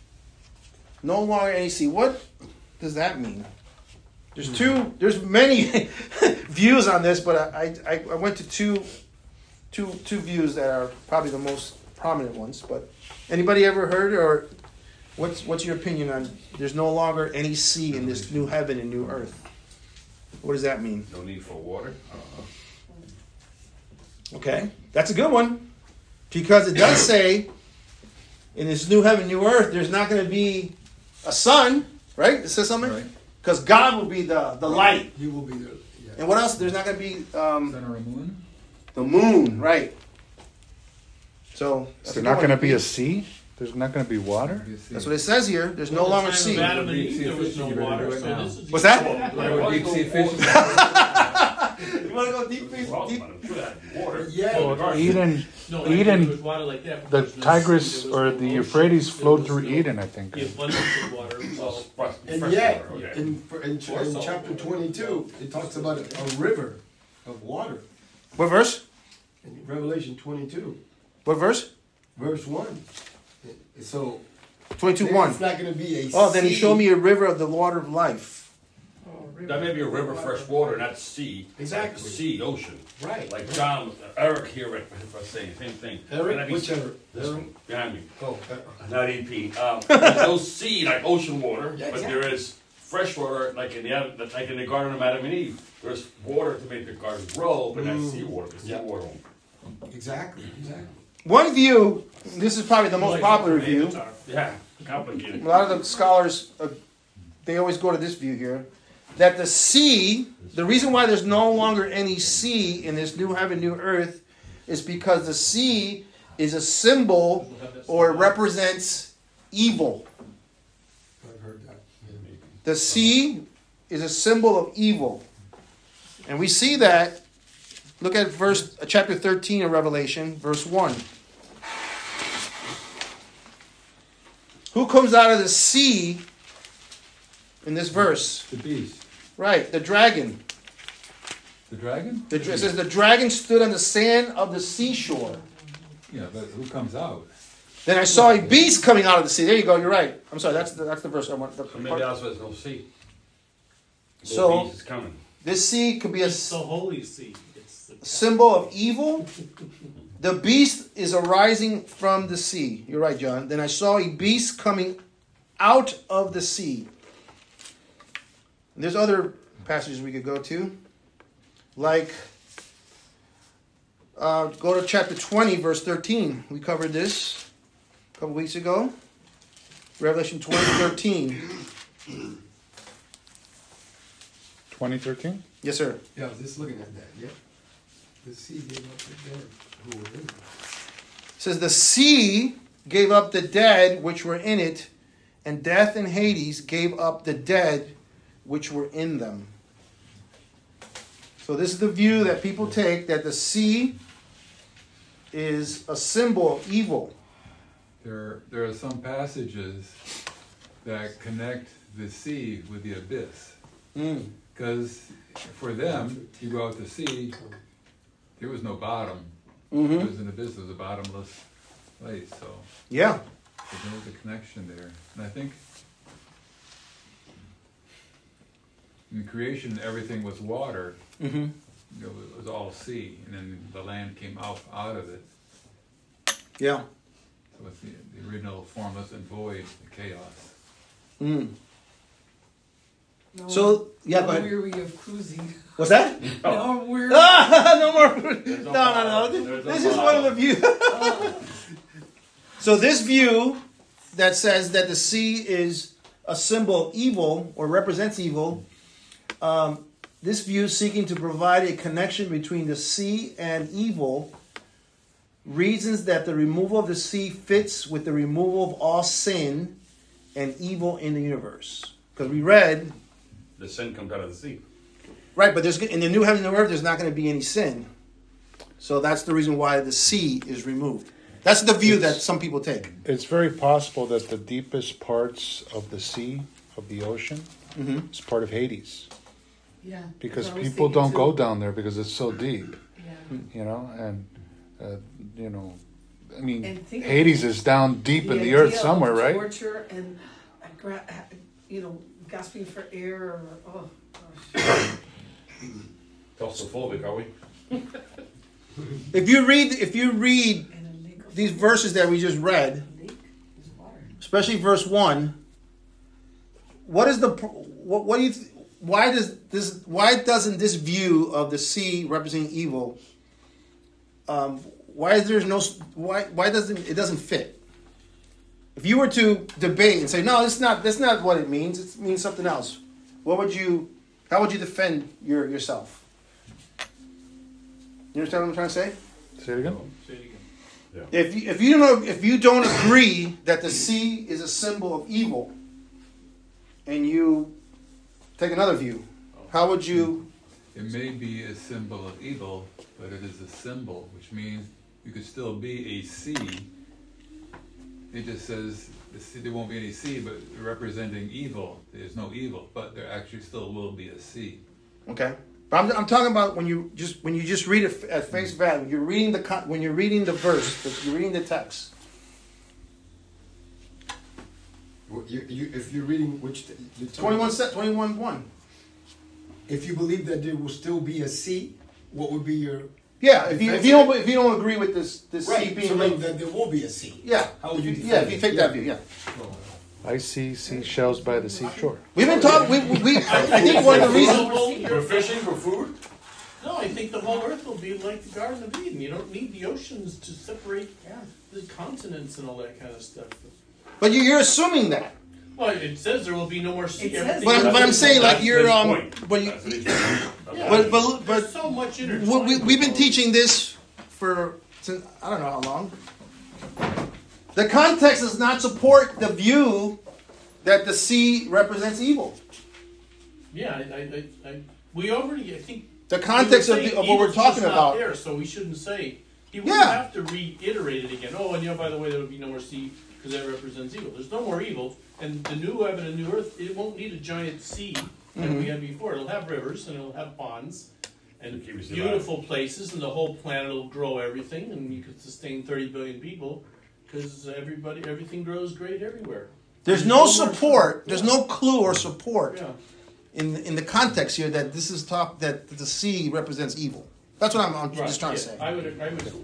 No longer any sea. What does that mean? There's two. There's many views on this, but I, I I went to two two two views that are probably the most prominent ones. But anybody ever heard or what's what's your opinion on there's no longer any sea in this new heaven and new earth? What does that mean? No need for water. Okay, that's a good one because it does say in this new heaven, new earth, there's not going to be a sun, right? It says something Right. because God will be the the light. He will be there. Yeah. And what else? There's not going to be um, Sun or a moon? the moon, right? So Is there not going to be a sea? There's not going to be water? That's what it says here. There's no Well, longer the time sea. of Adam and Deep Eve, sea there was fishing, no you better water. do it So now. this is What's just- that? Wanna go deep sea fishing? You want to go deep? Well, deep? I'm sure that water. Yeah. Oh, Well, Eden, No, Eden, there was water like that, but the there was no Tigris sea, there was or no the ocean, Euphrates there flowed was through no- Eden, I think. The abundance of water. Well, So fresh- And fresh yet, water, okay. in, in, in chapter twenty-two, it talks about a, a river of water. What verse? In Revelation twenty-two, What verse? verse one. So Twenty-two maybe one. it's not going to be a. Oh, then he sea. showed me a river of the water of life. That may be a river, fresh water, not sea. Exactly. Sea, ocean. Right. Like John, Eric here at was saying same thing. Eric, That be- whichever. This Eric? one behind me. Oh, uh, Not E P. Um, there's no sea like ocean water, Yeah, but yeah. there is fresh water like in the Ad- like in the Garden of Adam and Eve. There's water to make the garden grow, but not Mm. seawater. The Yeah. seawater. exactly, exactly. One view, this is probably the most like popular the view. Avatar. Yeah, complicated. A lot of the scholars, uh, they always go to this view here, that the sea, the reason why there's no longer any sea in this new heaven, new earth, is because the sea is a symbol or it represents evil. I've heard that. Yeah. The sea is a symbol of evil. And we see that, look at verse uh, chapter thirteen of Revelation, verse one. Who comes out of the sea in this verse? The beast. Right, the dragon. The dragon? The, it says the dragon stood on the sand of the seashore. Yeah, but who comes out? Then I saw a beast coming out of the sea. There you go. You're right. I'm sorry. That's the, that's the verse I want. The So maybe part. that's why there's no sea. No So- beast is coming. This sea could be a It's s- the holy sea. It's the symbol of evil, the beast is arising from the sea. You're right, John. Then I saw a beast coming out of the sea. And there's other passages we could go to. Like, uh, go to chapter twenty, verse thirteen. We covered this a couple weeks ago. Revelation twenty, thirteen. twenty thirteen? Yes, sir. Yeah, I was just looking at that, yeah. The sea gave up the dead who were in it. It says, the sea gave up the dead which were in it, and death and Hades gave up the dead which were in them. So this is the view that people take, that the sea is a symbol of evil. There, there are some passages that connect the sea with the abyss. Mm. Because for them, you go out to sea, there was no bottom. Mm-hmm. It was an abyss, it was a bottomless place. So Yeah. there was a connection there. And I think in creation, everything was water. Mm-hmm. It was, it was all sea. And then the land came out, out of it. Yeah. So it's the, the original formless and void, the chaos. Mm. No, So, yeah, I'm go ahead. weary of cruising. What's that? No, I'm weary. Ah, no more. There's No, no no, no. bottom. This, There's no this is one of the bottom. views. So this view that says that the sea is a symbol of evil or represents evil, um, this view seeking to provide a connection between the sea and evil reasons that the removal of the sea fits with the removal of all sin and evil in the universe. Because we read, The sin comes out of the sea. right, but there's in the new heaven and new earth, there's not going to be any sin. So that's the reason why the sea is removed. That's the view that some people take. It's very possible that the deepest parts of the sea, of the ocean, Mm-hmm. is part of Hades. Yeah. Because that's what I was people thinking don't too. go down there because it's so deep, Yeah. you know, and, uh, you know, I mean, And think of- Hades is down deep in the earth idea somewhere, of right? Torture and, uh, gra- uh, you know, gasping for air. Or, oh, gosh. Claustrophobic, are we? If you read, if you read And a lake of these fire. verses that we just read, A lake is water. especially verse one, what is the what, what do you why does this why doesn't this view of the sea representing evil? Um, why is there no why why doesn't it doesn't fit? If you were to debate and say no, that's not that's not what it means. It means something else. What would you? How would you defend your yourself? You understand what I'm trying to say? Say it again. Say it again. If you, if you don't if you don't agree that the sea is a symbol of evil, and you take another view, how would you? It may be a symbol of evil, but it is a symbol, which means you could still be a sea. It just says the sea, there won't be any sea, but representing evil. There's no evil, but there actually still will be a sea. Okay, but I'm, I'm talking about when you just when you just read it at face value. You're reading the con- when you're reading the verse, you're reading the text. Well, You, you, if you're reading which the, the Twenty-one set twenty-one one. if you believe that there will still be a sea, what would be your Yeah, if you if you don't if you don't agree with this this sea right? being So linked, then there will be a sea. yeah, How would you defend yeah if you it? take Yeah. that view, yeah. I see seashells by the seashore. We've been talking. We, we, we I think one of the reasons. For fishing, for food? No, I think the whole earth will be like the Garden of Eden. You don't need the oceans to separate the continents and all that kind of stuff. But you- you're assuming that. Well, it says there will be no more sea. It says- Everything But, else but I'm is- saying like That's you're his um. point. But you, That's what he's saying. Yeah, but but but there's so much we, intertwined. we, we've been with teaching this for since I don't know how long. The context does not support the view that the sea represents evil. Yeah, I, I, I, I, we already, I think. The context we of, were the, saying of what we're evil's just talking not about. there, so we shouldn't say. He wouldn't Yeah. have to reiterate it again. Oh, and you know, by the way, there would be no more sea because that represents evil. There's no more evil, and the new heaven and new earth, it won't need a giant sea like Mm-hmm. we had before. It'll have rivers and it'll have ponds and To keep us beautiful places, and the whole planet will grow everything, and you could sustain thirty billion people because everybody, everything grows great everywhere. There's no support. There's no clue or support Yeah. in in the context here that this is talk that the sea represents evil. That's what I'm, I'm Right, just trying yeah. to say. I would, I would, I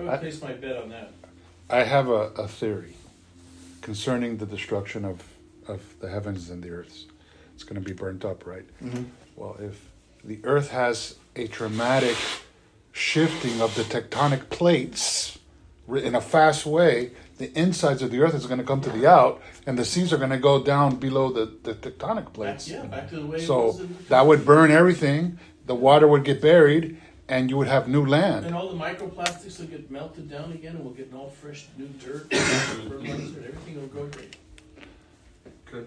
I would place my bet on that. I have a, a theory concerning the destruction of, of the heavens and the earth. It's going to be burnt up, right? Mm-hmm. Well, if the earth has a dramatic shifting of the tectonic plates in a fast way, the insides of the earth is going to come to the out, and the seas are going to go down below the, the tectonic Back, plates. yeah, back to the way it So was. In the that would burn everything, the water would get buried, and you would have new land. And all the microplastics will get melted down again, and we'll get all fresh new dirt, fertilizer, and everything will grow great. Good.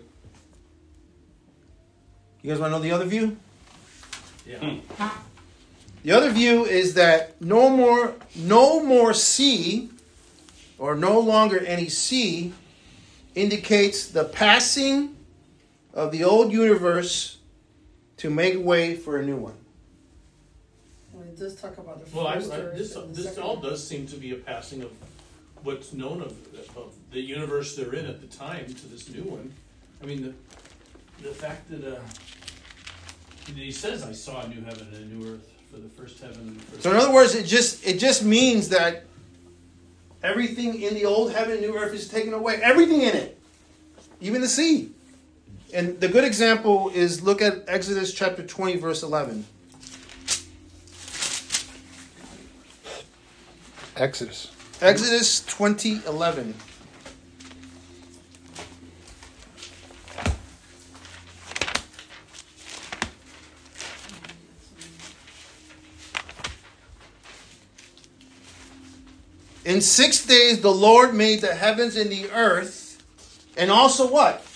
You guys want to know the other view? Yeah. The other view is that no more, no more sea, or no longer any sea, indicates the passing of the old universe to make way for a new one. Well, it does talk about the Well, I, first I, earth this and the this second all earth. does seem to be a passing of what's known of, of the universe they're in at the time to this new one. I mean, the the fact that uh, he says, "I saw a new heaven and a new earth for the first heaven and the first." So in other words, it just it just means that everything in the old heaven and new earth is taken away. Everything in it, even the sea. And the good example is look at Exodus chapter twenty, verse eleven. Exodus. Exodus twenty, eleven. In six days the Lord made the heavens and the earth, and also what?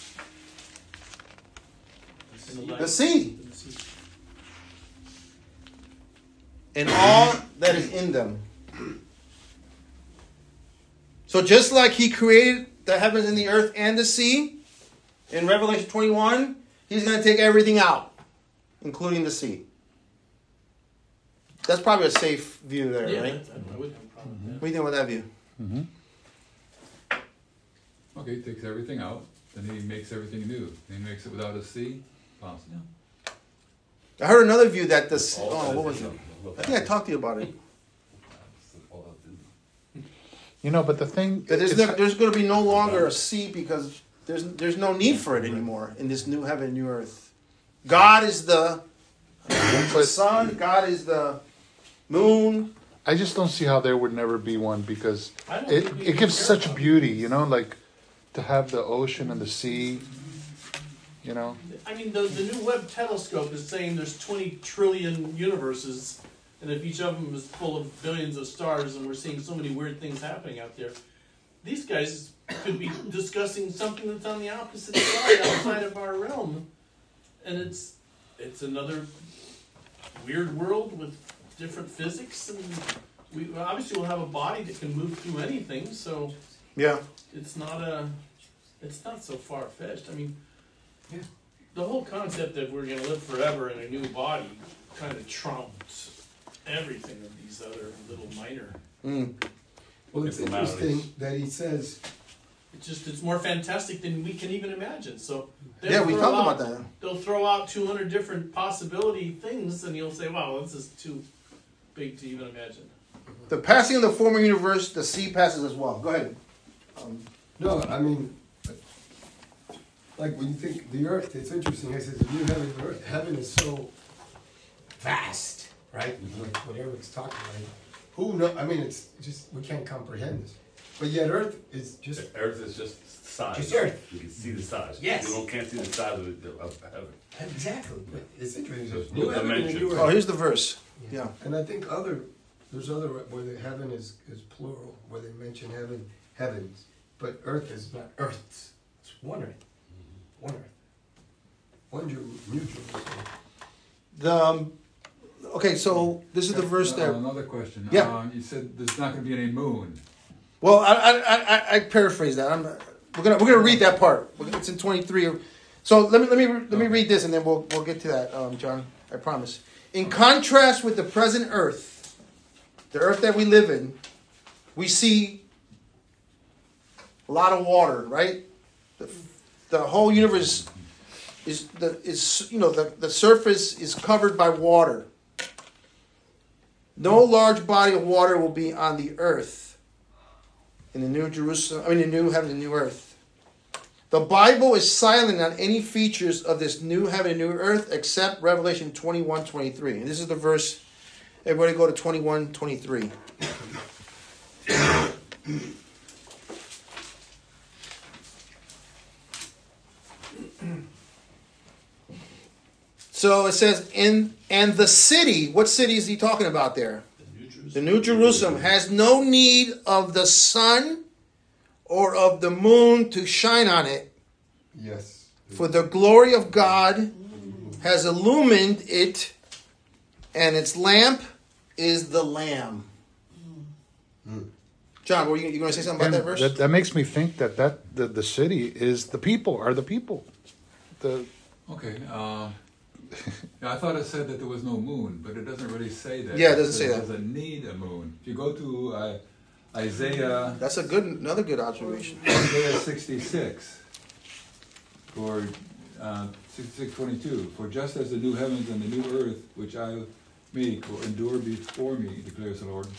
And the The sea, the sea. and all that is in them. So just like he created the heavens and the earth and the sea, in Revelation twenty-one, he's going to take everything out, including the sea. That's probably a safe view there, Yeah, right? that's- I wouldn't have a problem with What do you think about that view? Mm-hmm. Okay, he takes everything out, then he makes everything new. Then he makes it without a sea. Possible. I heard another view that this. All Oh, that what is was it? in them. I think I talked to you about it. All that's in them. You know, but the thing That there's, it's- no, there's going to be no longer a sea because there's there's no need for it anymore in this new heaven, new earth. God is the, the sun. God is the moon. I just don't see how there would never be one because I don't it, think we it even gives care such about it. beauty, you know, like to have the ocean and the sea, you know. I mean, the, the new Webb telescope is saying there's twenty trillion universes, and if each of them is full of billions of stars, and we're seeing so many weird things happening out there, these guys could be discussing something that's on the opposite side, outside of our realm, and it's it's another weird world with different physics, and we obviously will have a body that can move through anything, so Yeah. it's not a it's not so far fetched. I mean, Yeah. the whole concept that we're going to live forever in a new body kind of trumps everything of these other little minor. Mm. Well, it's Informatics. interesting that he says, It's just it's more fantastic than we can even imagine. So they'll Yeah, we throw talked out- about that. They'll throw out two hundred different possibility things, and you'll say, "Wow, this is too big to even imagine." The passing of the former universe, the sea passes as well. Go ahead. Um, no, I mean, like when you think the earth, it's interesting. He says, the new heaven and earth, heaven is so vast, right? Like what Eric's talking about. Who know? I mean, it's just, we can't comprehend this. But yet earth is just, The Earth is just size. Just Earth. You can see the size. Yes. You don't, can't see the size of, the, of heaven. exactly. But it's interesting. There's New no heaven and dimension. new earth. oh, here's the verse. Yeah. And I think other, there's other, where the heaven is, is plural, where they mention heaven, heavens. But earth is not earths. It's one earth. One earth. One Jeru- New Jerusalem. The um, okay, so this is the verse Uh, there. Another question. Yeah. Uh, you said there's not going to be any moon. Well, I I, I, I paraphrase that. I'm, we're gonna we're gonna read that part. It's in twenty-three. So let me let me let me read this and then we'll we'll get to that, um, John. I promise. In contrast with the present Earth, the Earth that we live in, we see a lot of water, right? The, the whole universe is the is you know the, the surface is covered by water. No large body of water will be on the earth in the new Jerusalem, I mean, the new heaven and new earth. The Bible is silent on any features of this new heaven and new earth except Revelation twenty-one twenty-three. And this is the verse. Everybody go to twenty-one twenty-three. So it says, in and the city, what city is he talking about there? The New Jerusalem. The New Jerusalem has no need of the sun or of the moon to shine on it, Yes. for the glory of God has illumined it, and its lamp is the Lamb. John, were you, you going to say something about that And verse? that, that makes me think that, that the, the city is the people, are the people. The Okay. Uh, yeah, I thought it said that there was no moon, but it doesn't really say that. Yeah, it doesn't says say that. Doesn't need a moon. If you go to uh, Isaiah, That's a good, another good observation. Isaiah sixty-six, for uh, sixty-six twenty-two, for just as the new heavens and the new earth which I make will endure before me, declares the Lord.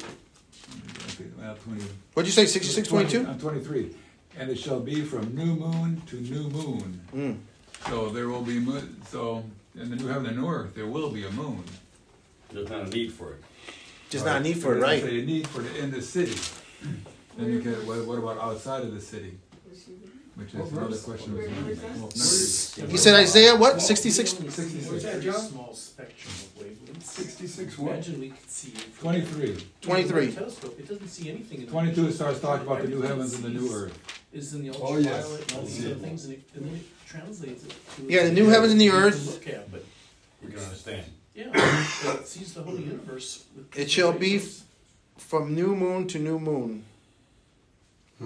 Okay, well, twenty. What'd you say, sixty-six twenty-two? I'm twenty-three. And it shall be from new moon to new moon. Mm. So there will be moon. So in the new heaven and new earth, there will be a moon. There's not a need for it. Just not a need for it, There's right? A need for it in the city. Then you get what, what about outside of the city? Which is another question. Where- where is that? Well, no, He said Isaiah what? sixty-six? We only see sixty-six. a very John? small spectrum of wavelengths. Sixty-six what? Imagine we could see. from- twenty-three. twenty-three. With a telescope, it doesn't see anything. In the twenty-two visual starts talking about the new Everything heavens and the new sees earth. Is in the Oh, yes. ultraviolet and all these Yeah. other things, and, it, and then it translates it to. Yeah, the new heavens and the you can earth. Look at, but We can understand. yeah, it sees the whole universe. With It shall be wavelengths. From new moon to new moon. Hmm.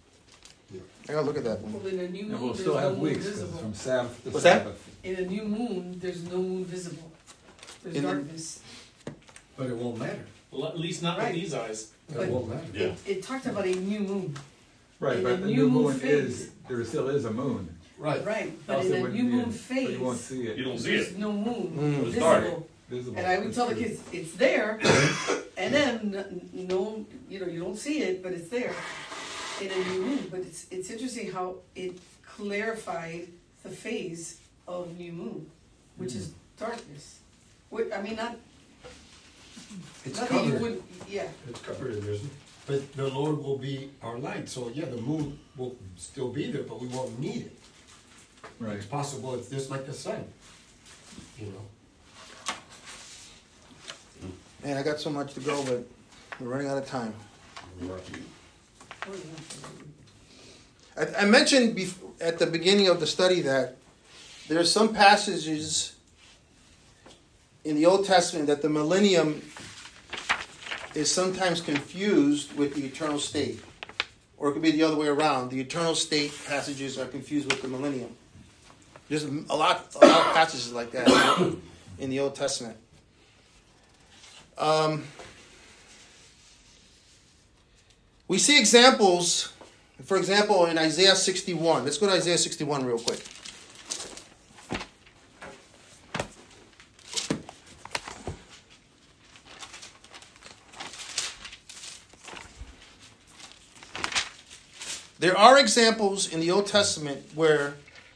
I gotta look at that Well, one. in a new And moon, we'll there's still no have moon weeks 'cause it's visible. from Sabbath to What's that? Sabbath. In a new moon, there's no moon visible. There's In the- darkness. But it won't matter. Well, at least not Right. with these eyes. It But- won't matter. Yeah. It, it talked about a new moon. Right, In but the the new new moon moon phase. is, there still is a moon. Right. Right, but Else in it a wouldn't new be moon in- But you won't phase, see it. You don't see there's it. no moon Mm. It's dark. visible. Visible. And I would tell the It's kids, it's there, and then n- no, you know, you don't see it, but it's there in a new moon. But it's it's interesting how it clarified the phase of new moon, which is darkness. What I mean, not It's not that you covered. would, yeah. It's covered in this. But the Lord will be our light. So yeah, the moon will still be there, but we won't need it. Right. It's possible it's just like the sun. You know. Man, I got so much to go, but we're running out of time. I, I mentioned bef- at the beginning of the study that there are some passages in the Old Testament that the millennium is sometimes confused with the eternal state. Or it could be the other way around. The eternal state passages are confused with the millennium. There's a lot, a lot of passages like that in the Old Testament. Um, we see examples, for example, in Isaiah sixty-one. Let's go to Isaiah sixty-one real quick. There are examples in the Old Testament where,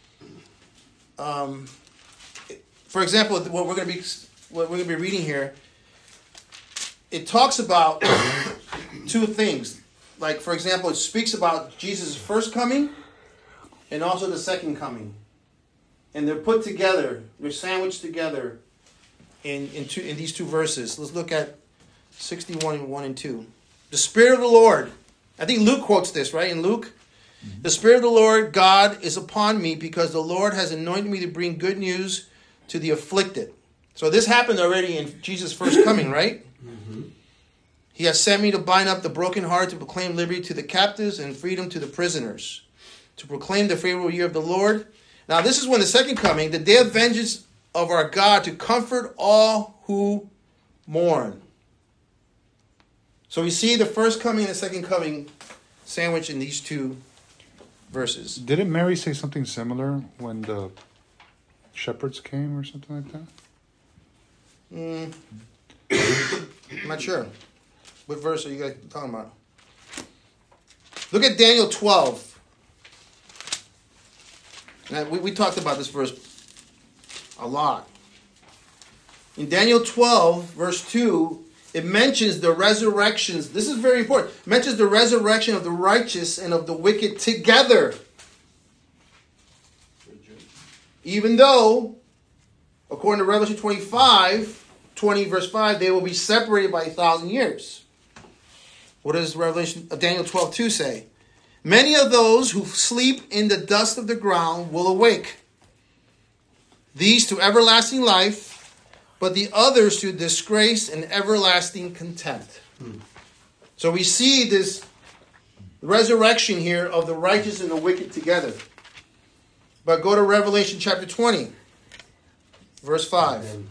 um, for example, what we're going to be what we're going to be reading here, it talks about two things. Like, for example, it speaks about Jesus' first coming and also the second coming, and they're put together. They're sandwiched together in in two in these two verses. Let's look at sixty-one, one and two. The Spirit of the Lord. I think Luke quotes this, right? In Luke, the Spirit of the Lord God is upon me because the Lord has anointed me to bring good news to the afflicted. So this happened already in Jesus' first coming, right? Mm-hmm. He has sent me to bind up the broken heart, to proclaim liberty to the captives and freedom to the prisoners, to proclaim the favorable year of the Lord. Now this is when the second coming, the day of vengeance of our God, to comfort all who mourn. So we see the first coming and the second coming sandwiched in these two verses. Didn't Mary say something similar when the shepherds came or something like that? Mm, I'm not sure. What verse are you guys talking about? Look at Daniel twelve. Now, we, we talked about this verse a lot. In Daniel twelve, verse two, it mentions the resurrections. This is very important. It mentions the resurrection of the righteous and of the wicked together. Even though, according to Revelation twenty-five, twenty verse five, they will be separated by a thousand years. What does Revelation uh, Daniel twelve two say? Many of those who sleep in the dust of the ground will awake. These to everlasting life, but the others to disgrace and everlasting contempt. Hmm. So we see this resurrection here of the righteous and the wicked together. But go to Revelation chapter twenty, verse five. Amen.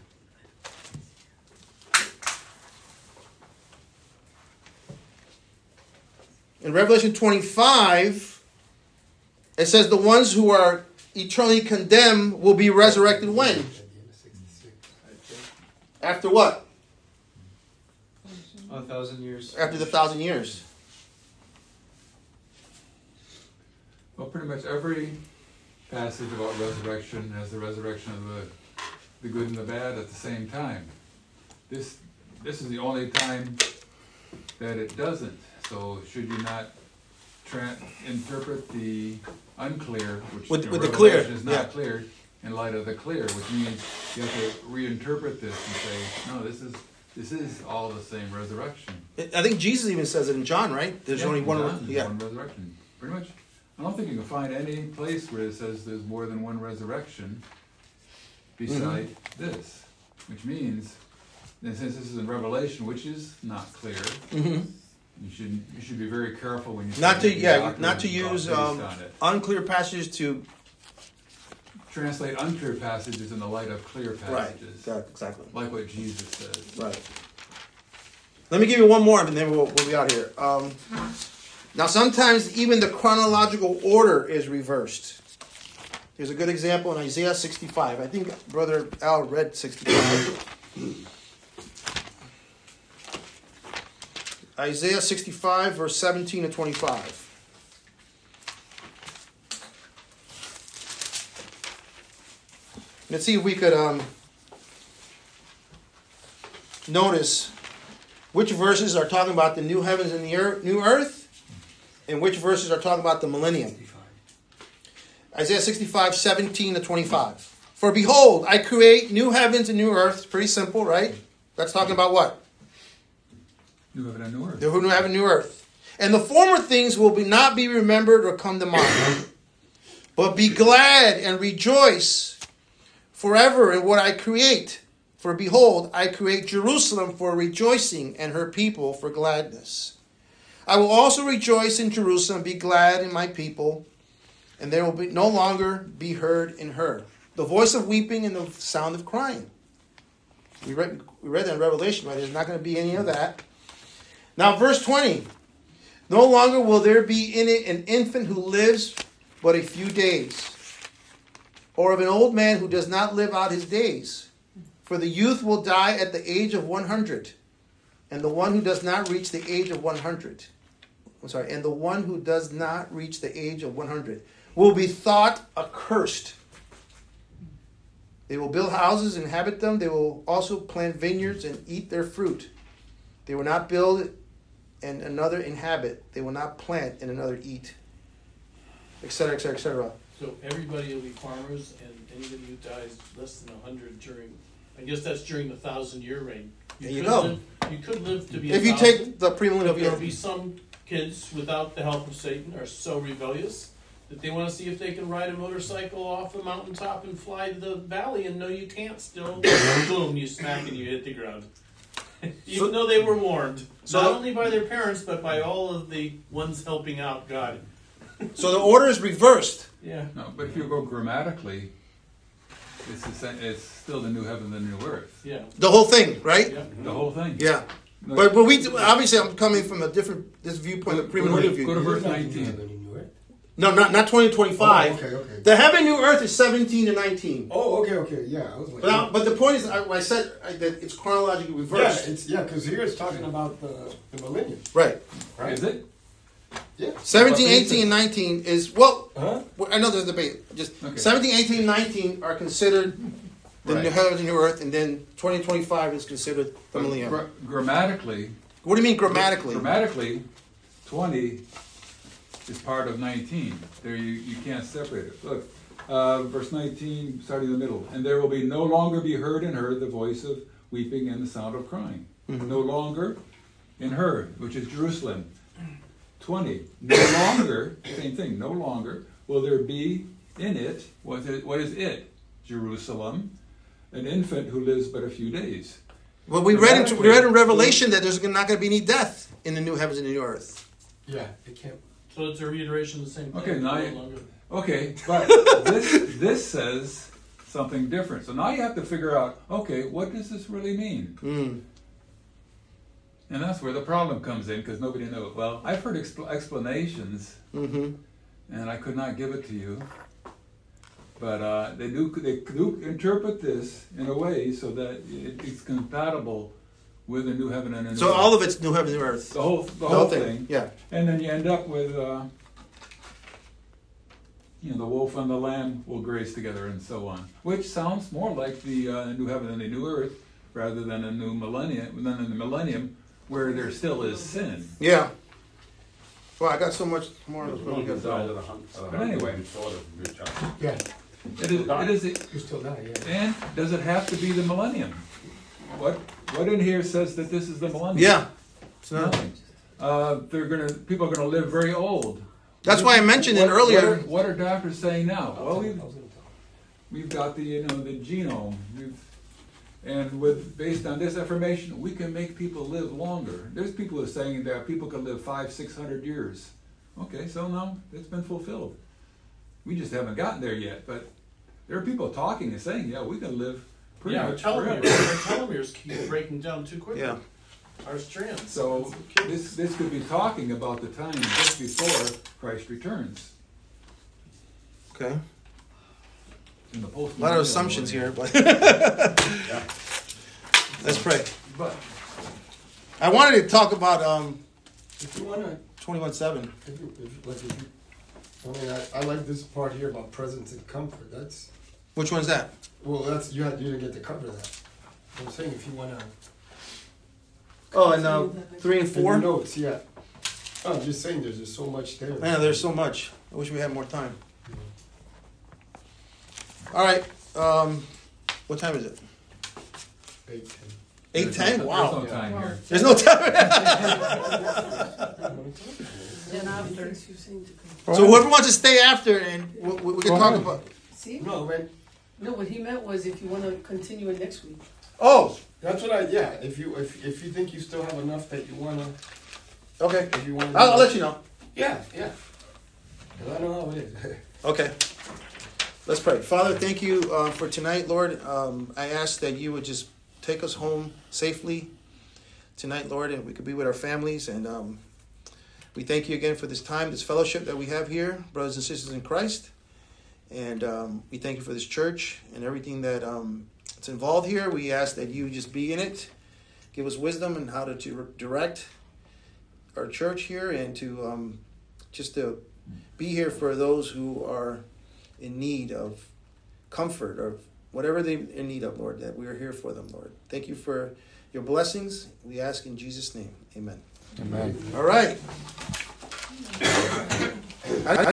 In Revelation twenty-five, it says the ones who are eternally condemned will be resurrected when? After what? A thousand years. After the thousand years. Well, pretty much every passage about resurrection has the resurrection of the the good and the bad at the same time. This this is the only time that it doesn't. So should you not tra- interpret the unclear, which With- the with the clear, Revelation is not yeah. clear, in light of the clear, which means you have to reinterpret this and say, no, this is this is all the same resurrection. I think Jesus even says it in John, right? There's Yeah, only one. John, there's Yeah. one resurrection. Pretty much. I don't think you can find any place where it says there's more than one resurrection beside Mm-hmm. this, which means, and since this is in Revelation, which is not clear, Mm-hmm. you should you should be very careful when you Not start to making yeah, doctrine not to based use um, on it. unclear passages to Translate unclear passages in the light of clear right. passages, Exactly. like what Jesus says. Right. Let me give you one more, and then we'll, we'll be out here. Um, now, sometimes even the chronological order is reversed. Here's a good example in Isaiah sixty-five. I think Brother Al read sixty-five. Isaiah sixty-five, verse seventeen to twenty-five. Let's see if we could um, notice which verses are talking about the new heavens and the earth, new earth, and which verses are talking about the millennium. Isaiah sixty-five, seventeen to twenty-five. For behold, I create new heavens and new earth. It's pretty simple, right? That's talking about what? New heaven and new earth. The new heaven and new earth. And the former things will be not be remembered or come to mind. But be glad and rejoice forever in what I create. For behold, I create Jerusalem for rejoicing, and her people for gladness. I will also rejoice in Jerusalem, be glad in my people, and there will be no longer be heard in her the voice of weeping and the sound of crying. We read, we read that in Revelation, right? There's not going to be any of that. Now, verse twenty. No longer will there be in it an infant who lives but a few days, or of an old man who does not live out his days. For the youth will die at the age of one hundred, and the one who does not reach the age of one hundred, I'm sorry, and the one who does not reach the age of one hundred will be thought accursed. They will build houses and inhabit them. They will also plant vineyards and eat their fruit. They will not build and another inhabit. They will not plant and another eat, et cetera, et cetera, et cetera. So everybody will be farmers, and anybody who dies less than a hundred during, I guess that's during the thousand year reign. There you could go. Live, you could live to be If a you thousand, take the premillennial but there will view. be some kids, without the help of Satan, are so rebellious that they want to see if they can ride a motorcycle off the mountaintop and fly to the valley, and no, you can't. Still, boom, you smack and you hit the ground. Even So- though they were warned, So- not only by their parents, but by all of the ones helping out God. So the order is reversed. Yeah. No, but if you go grammatically, it's the same, it's still the new heaven and the new earth. Yeah. The whole thing, right? Yeah. The whole thing. Yeah. No, But but we obviously I'm coming from a different this viewpoint, the Go- go to premillennial verse- view. go to verse There's not nineteen. new heaven and new earth. No, not not twenty twenty-five. Oh, okay, okay. The heaven, new earth is seventeen to nineteen. Oh, okay, okay, yeah. I was like, But, I, but the point is, I, I said I, that it's chronologically yeah, reversed. it's yeah, because here it's talking about the, the millennium, Right. right? Is it? Yeah. seventeen, What eighteen, and nineteen is, well, Huh? well, I know there's a debate. Just Okay. seventeen, eighteen, and nineteen are considered the Right. new heaven and new earth, and then twenty twenty-five is considered the But millennium. gra- grammatically, What do you mean grammatically? Grammatically, twenty is part of nineteen. There you, you can't separate it. Look, uh, verse nineteen, starting in the middle. And there will be no longer be heard in her the voice of weeping and the sound of crying. Mhm. No longer in her, which is Jerusalem. twenty. No longer, same thing, no longer will there be in it, what is, what is it? Jerusalem, an infant who lives but a few days. Well, we read, in, we read in Revelation that there's not going to be any death in the new heavens and the new earth. Yeah, it can't. So it's a reiteration of the same thing. Okay, now no you- longer. Okay, but this this says something different. So now you have to figure out, okay, what does this really mean? Mm. And that's where the problem comes in, because nobody knows. Well, I've heard expl- explanations, Mm-hmm. and I could not give it to you. But uh, they do they do interpret this in a way so that it, it's compatible with the new heaven and a new So earth. all of it's new heaven and new earth. the whole the whole thing. Yeah. And then you end up with, uh, you know, the wolf and the lamb will graze together and so on. Which sounds more like the uh, new heaven and the new earth rather than a new millennium, than in the millennium where there still is sin. Yeah. Well, I got so much more. There's But one desire of the hun- of the But anyway. hunter before the good child. Yeah, It is, it is, you still die. Yeah. and does it have to be the millennium? What what in here says that this is the millennium? Yeah. It's not. Nothing. Uh, they're gonna people are gonna live very old. That's why I mentioned it What- earlier. What are, what are doctors saying now? Well, we've I was gonna tell. We've got the you know the genome, we've, and with based on this information, we can make people live longer. There's people who are saying that people can live five, six hundred years. Okay, so now it's been fulfilled. We just haven't gotten there yet, but there are people talking and saying, yeah, we can live pretty Yeah, our much telomeres, forever. our telomeres keep breaking down too quickly. Yeah. Our strands. So this this could be talking about the time just before Christ returns. Okay. In the post. A lot of assumptions here, but let's pray. But I wanted to talk about um, If you wanna, twenty-one seven. if you, if, like, if you, I mean, I, I like this part here about presence and comfort. That's Which one's that? well, that's you had you didn't get to cover that. I'm saying if you wanna. Oh, and uh, three and In your four. notes, yeah. Oh, I'm just saying, there's just so much there. Man, there's so much. I wish we had more time. All right. Um, what time is it? Eight, ten. Eight ten. Wow. There's no time here. There's no time. Then after. You're saying to come. So whoever wants to stay after, and we, we, we can Go talk ahead. about. See? No, man. No, what he meant was if you want to continue it next week. Oh, That's what I. Yeah. If you if if you think you still have enough that you wanna, okay. if you wanna. I'll, I'll let you know. Yeah, yeah. 'Cause I know how it is. Okay. Let's pray. Father, thank you uh, for tonight, Lord. Um, I ask that you would just take us home safely tonight, Lord, and we could be with our families. And um, we thank you again for this time, this fellowship that we have here, brothers and sisters in Christ. And um, we thank you for this church and everything that um, it's involved here. We ask that you just be in it, give us wisdom and how to, to direct our church here, and to um, just to be here for those who are in need of comfort or whatever they're in need of, Lord, that we are here for them, Lord. Thank you for your blessings. We ask in Jesus' name. Amen. Amen. All right. I-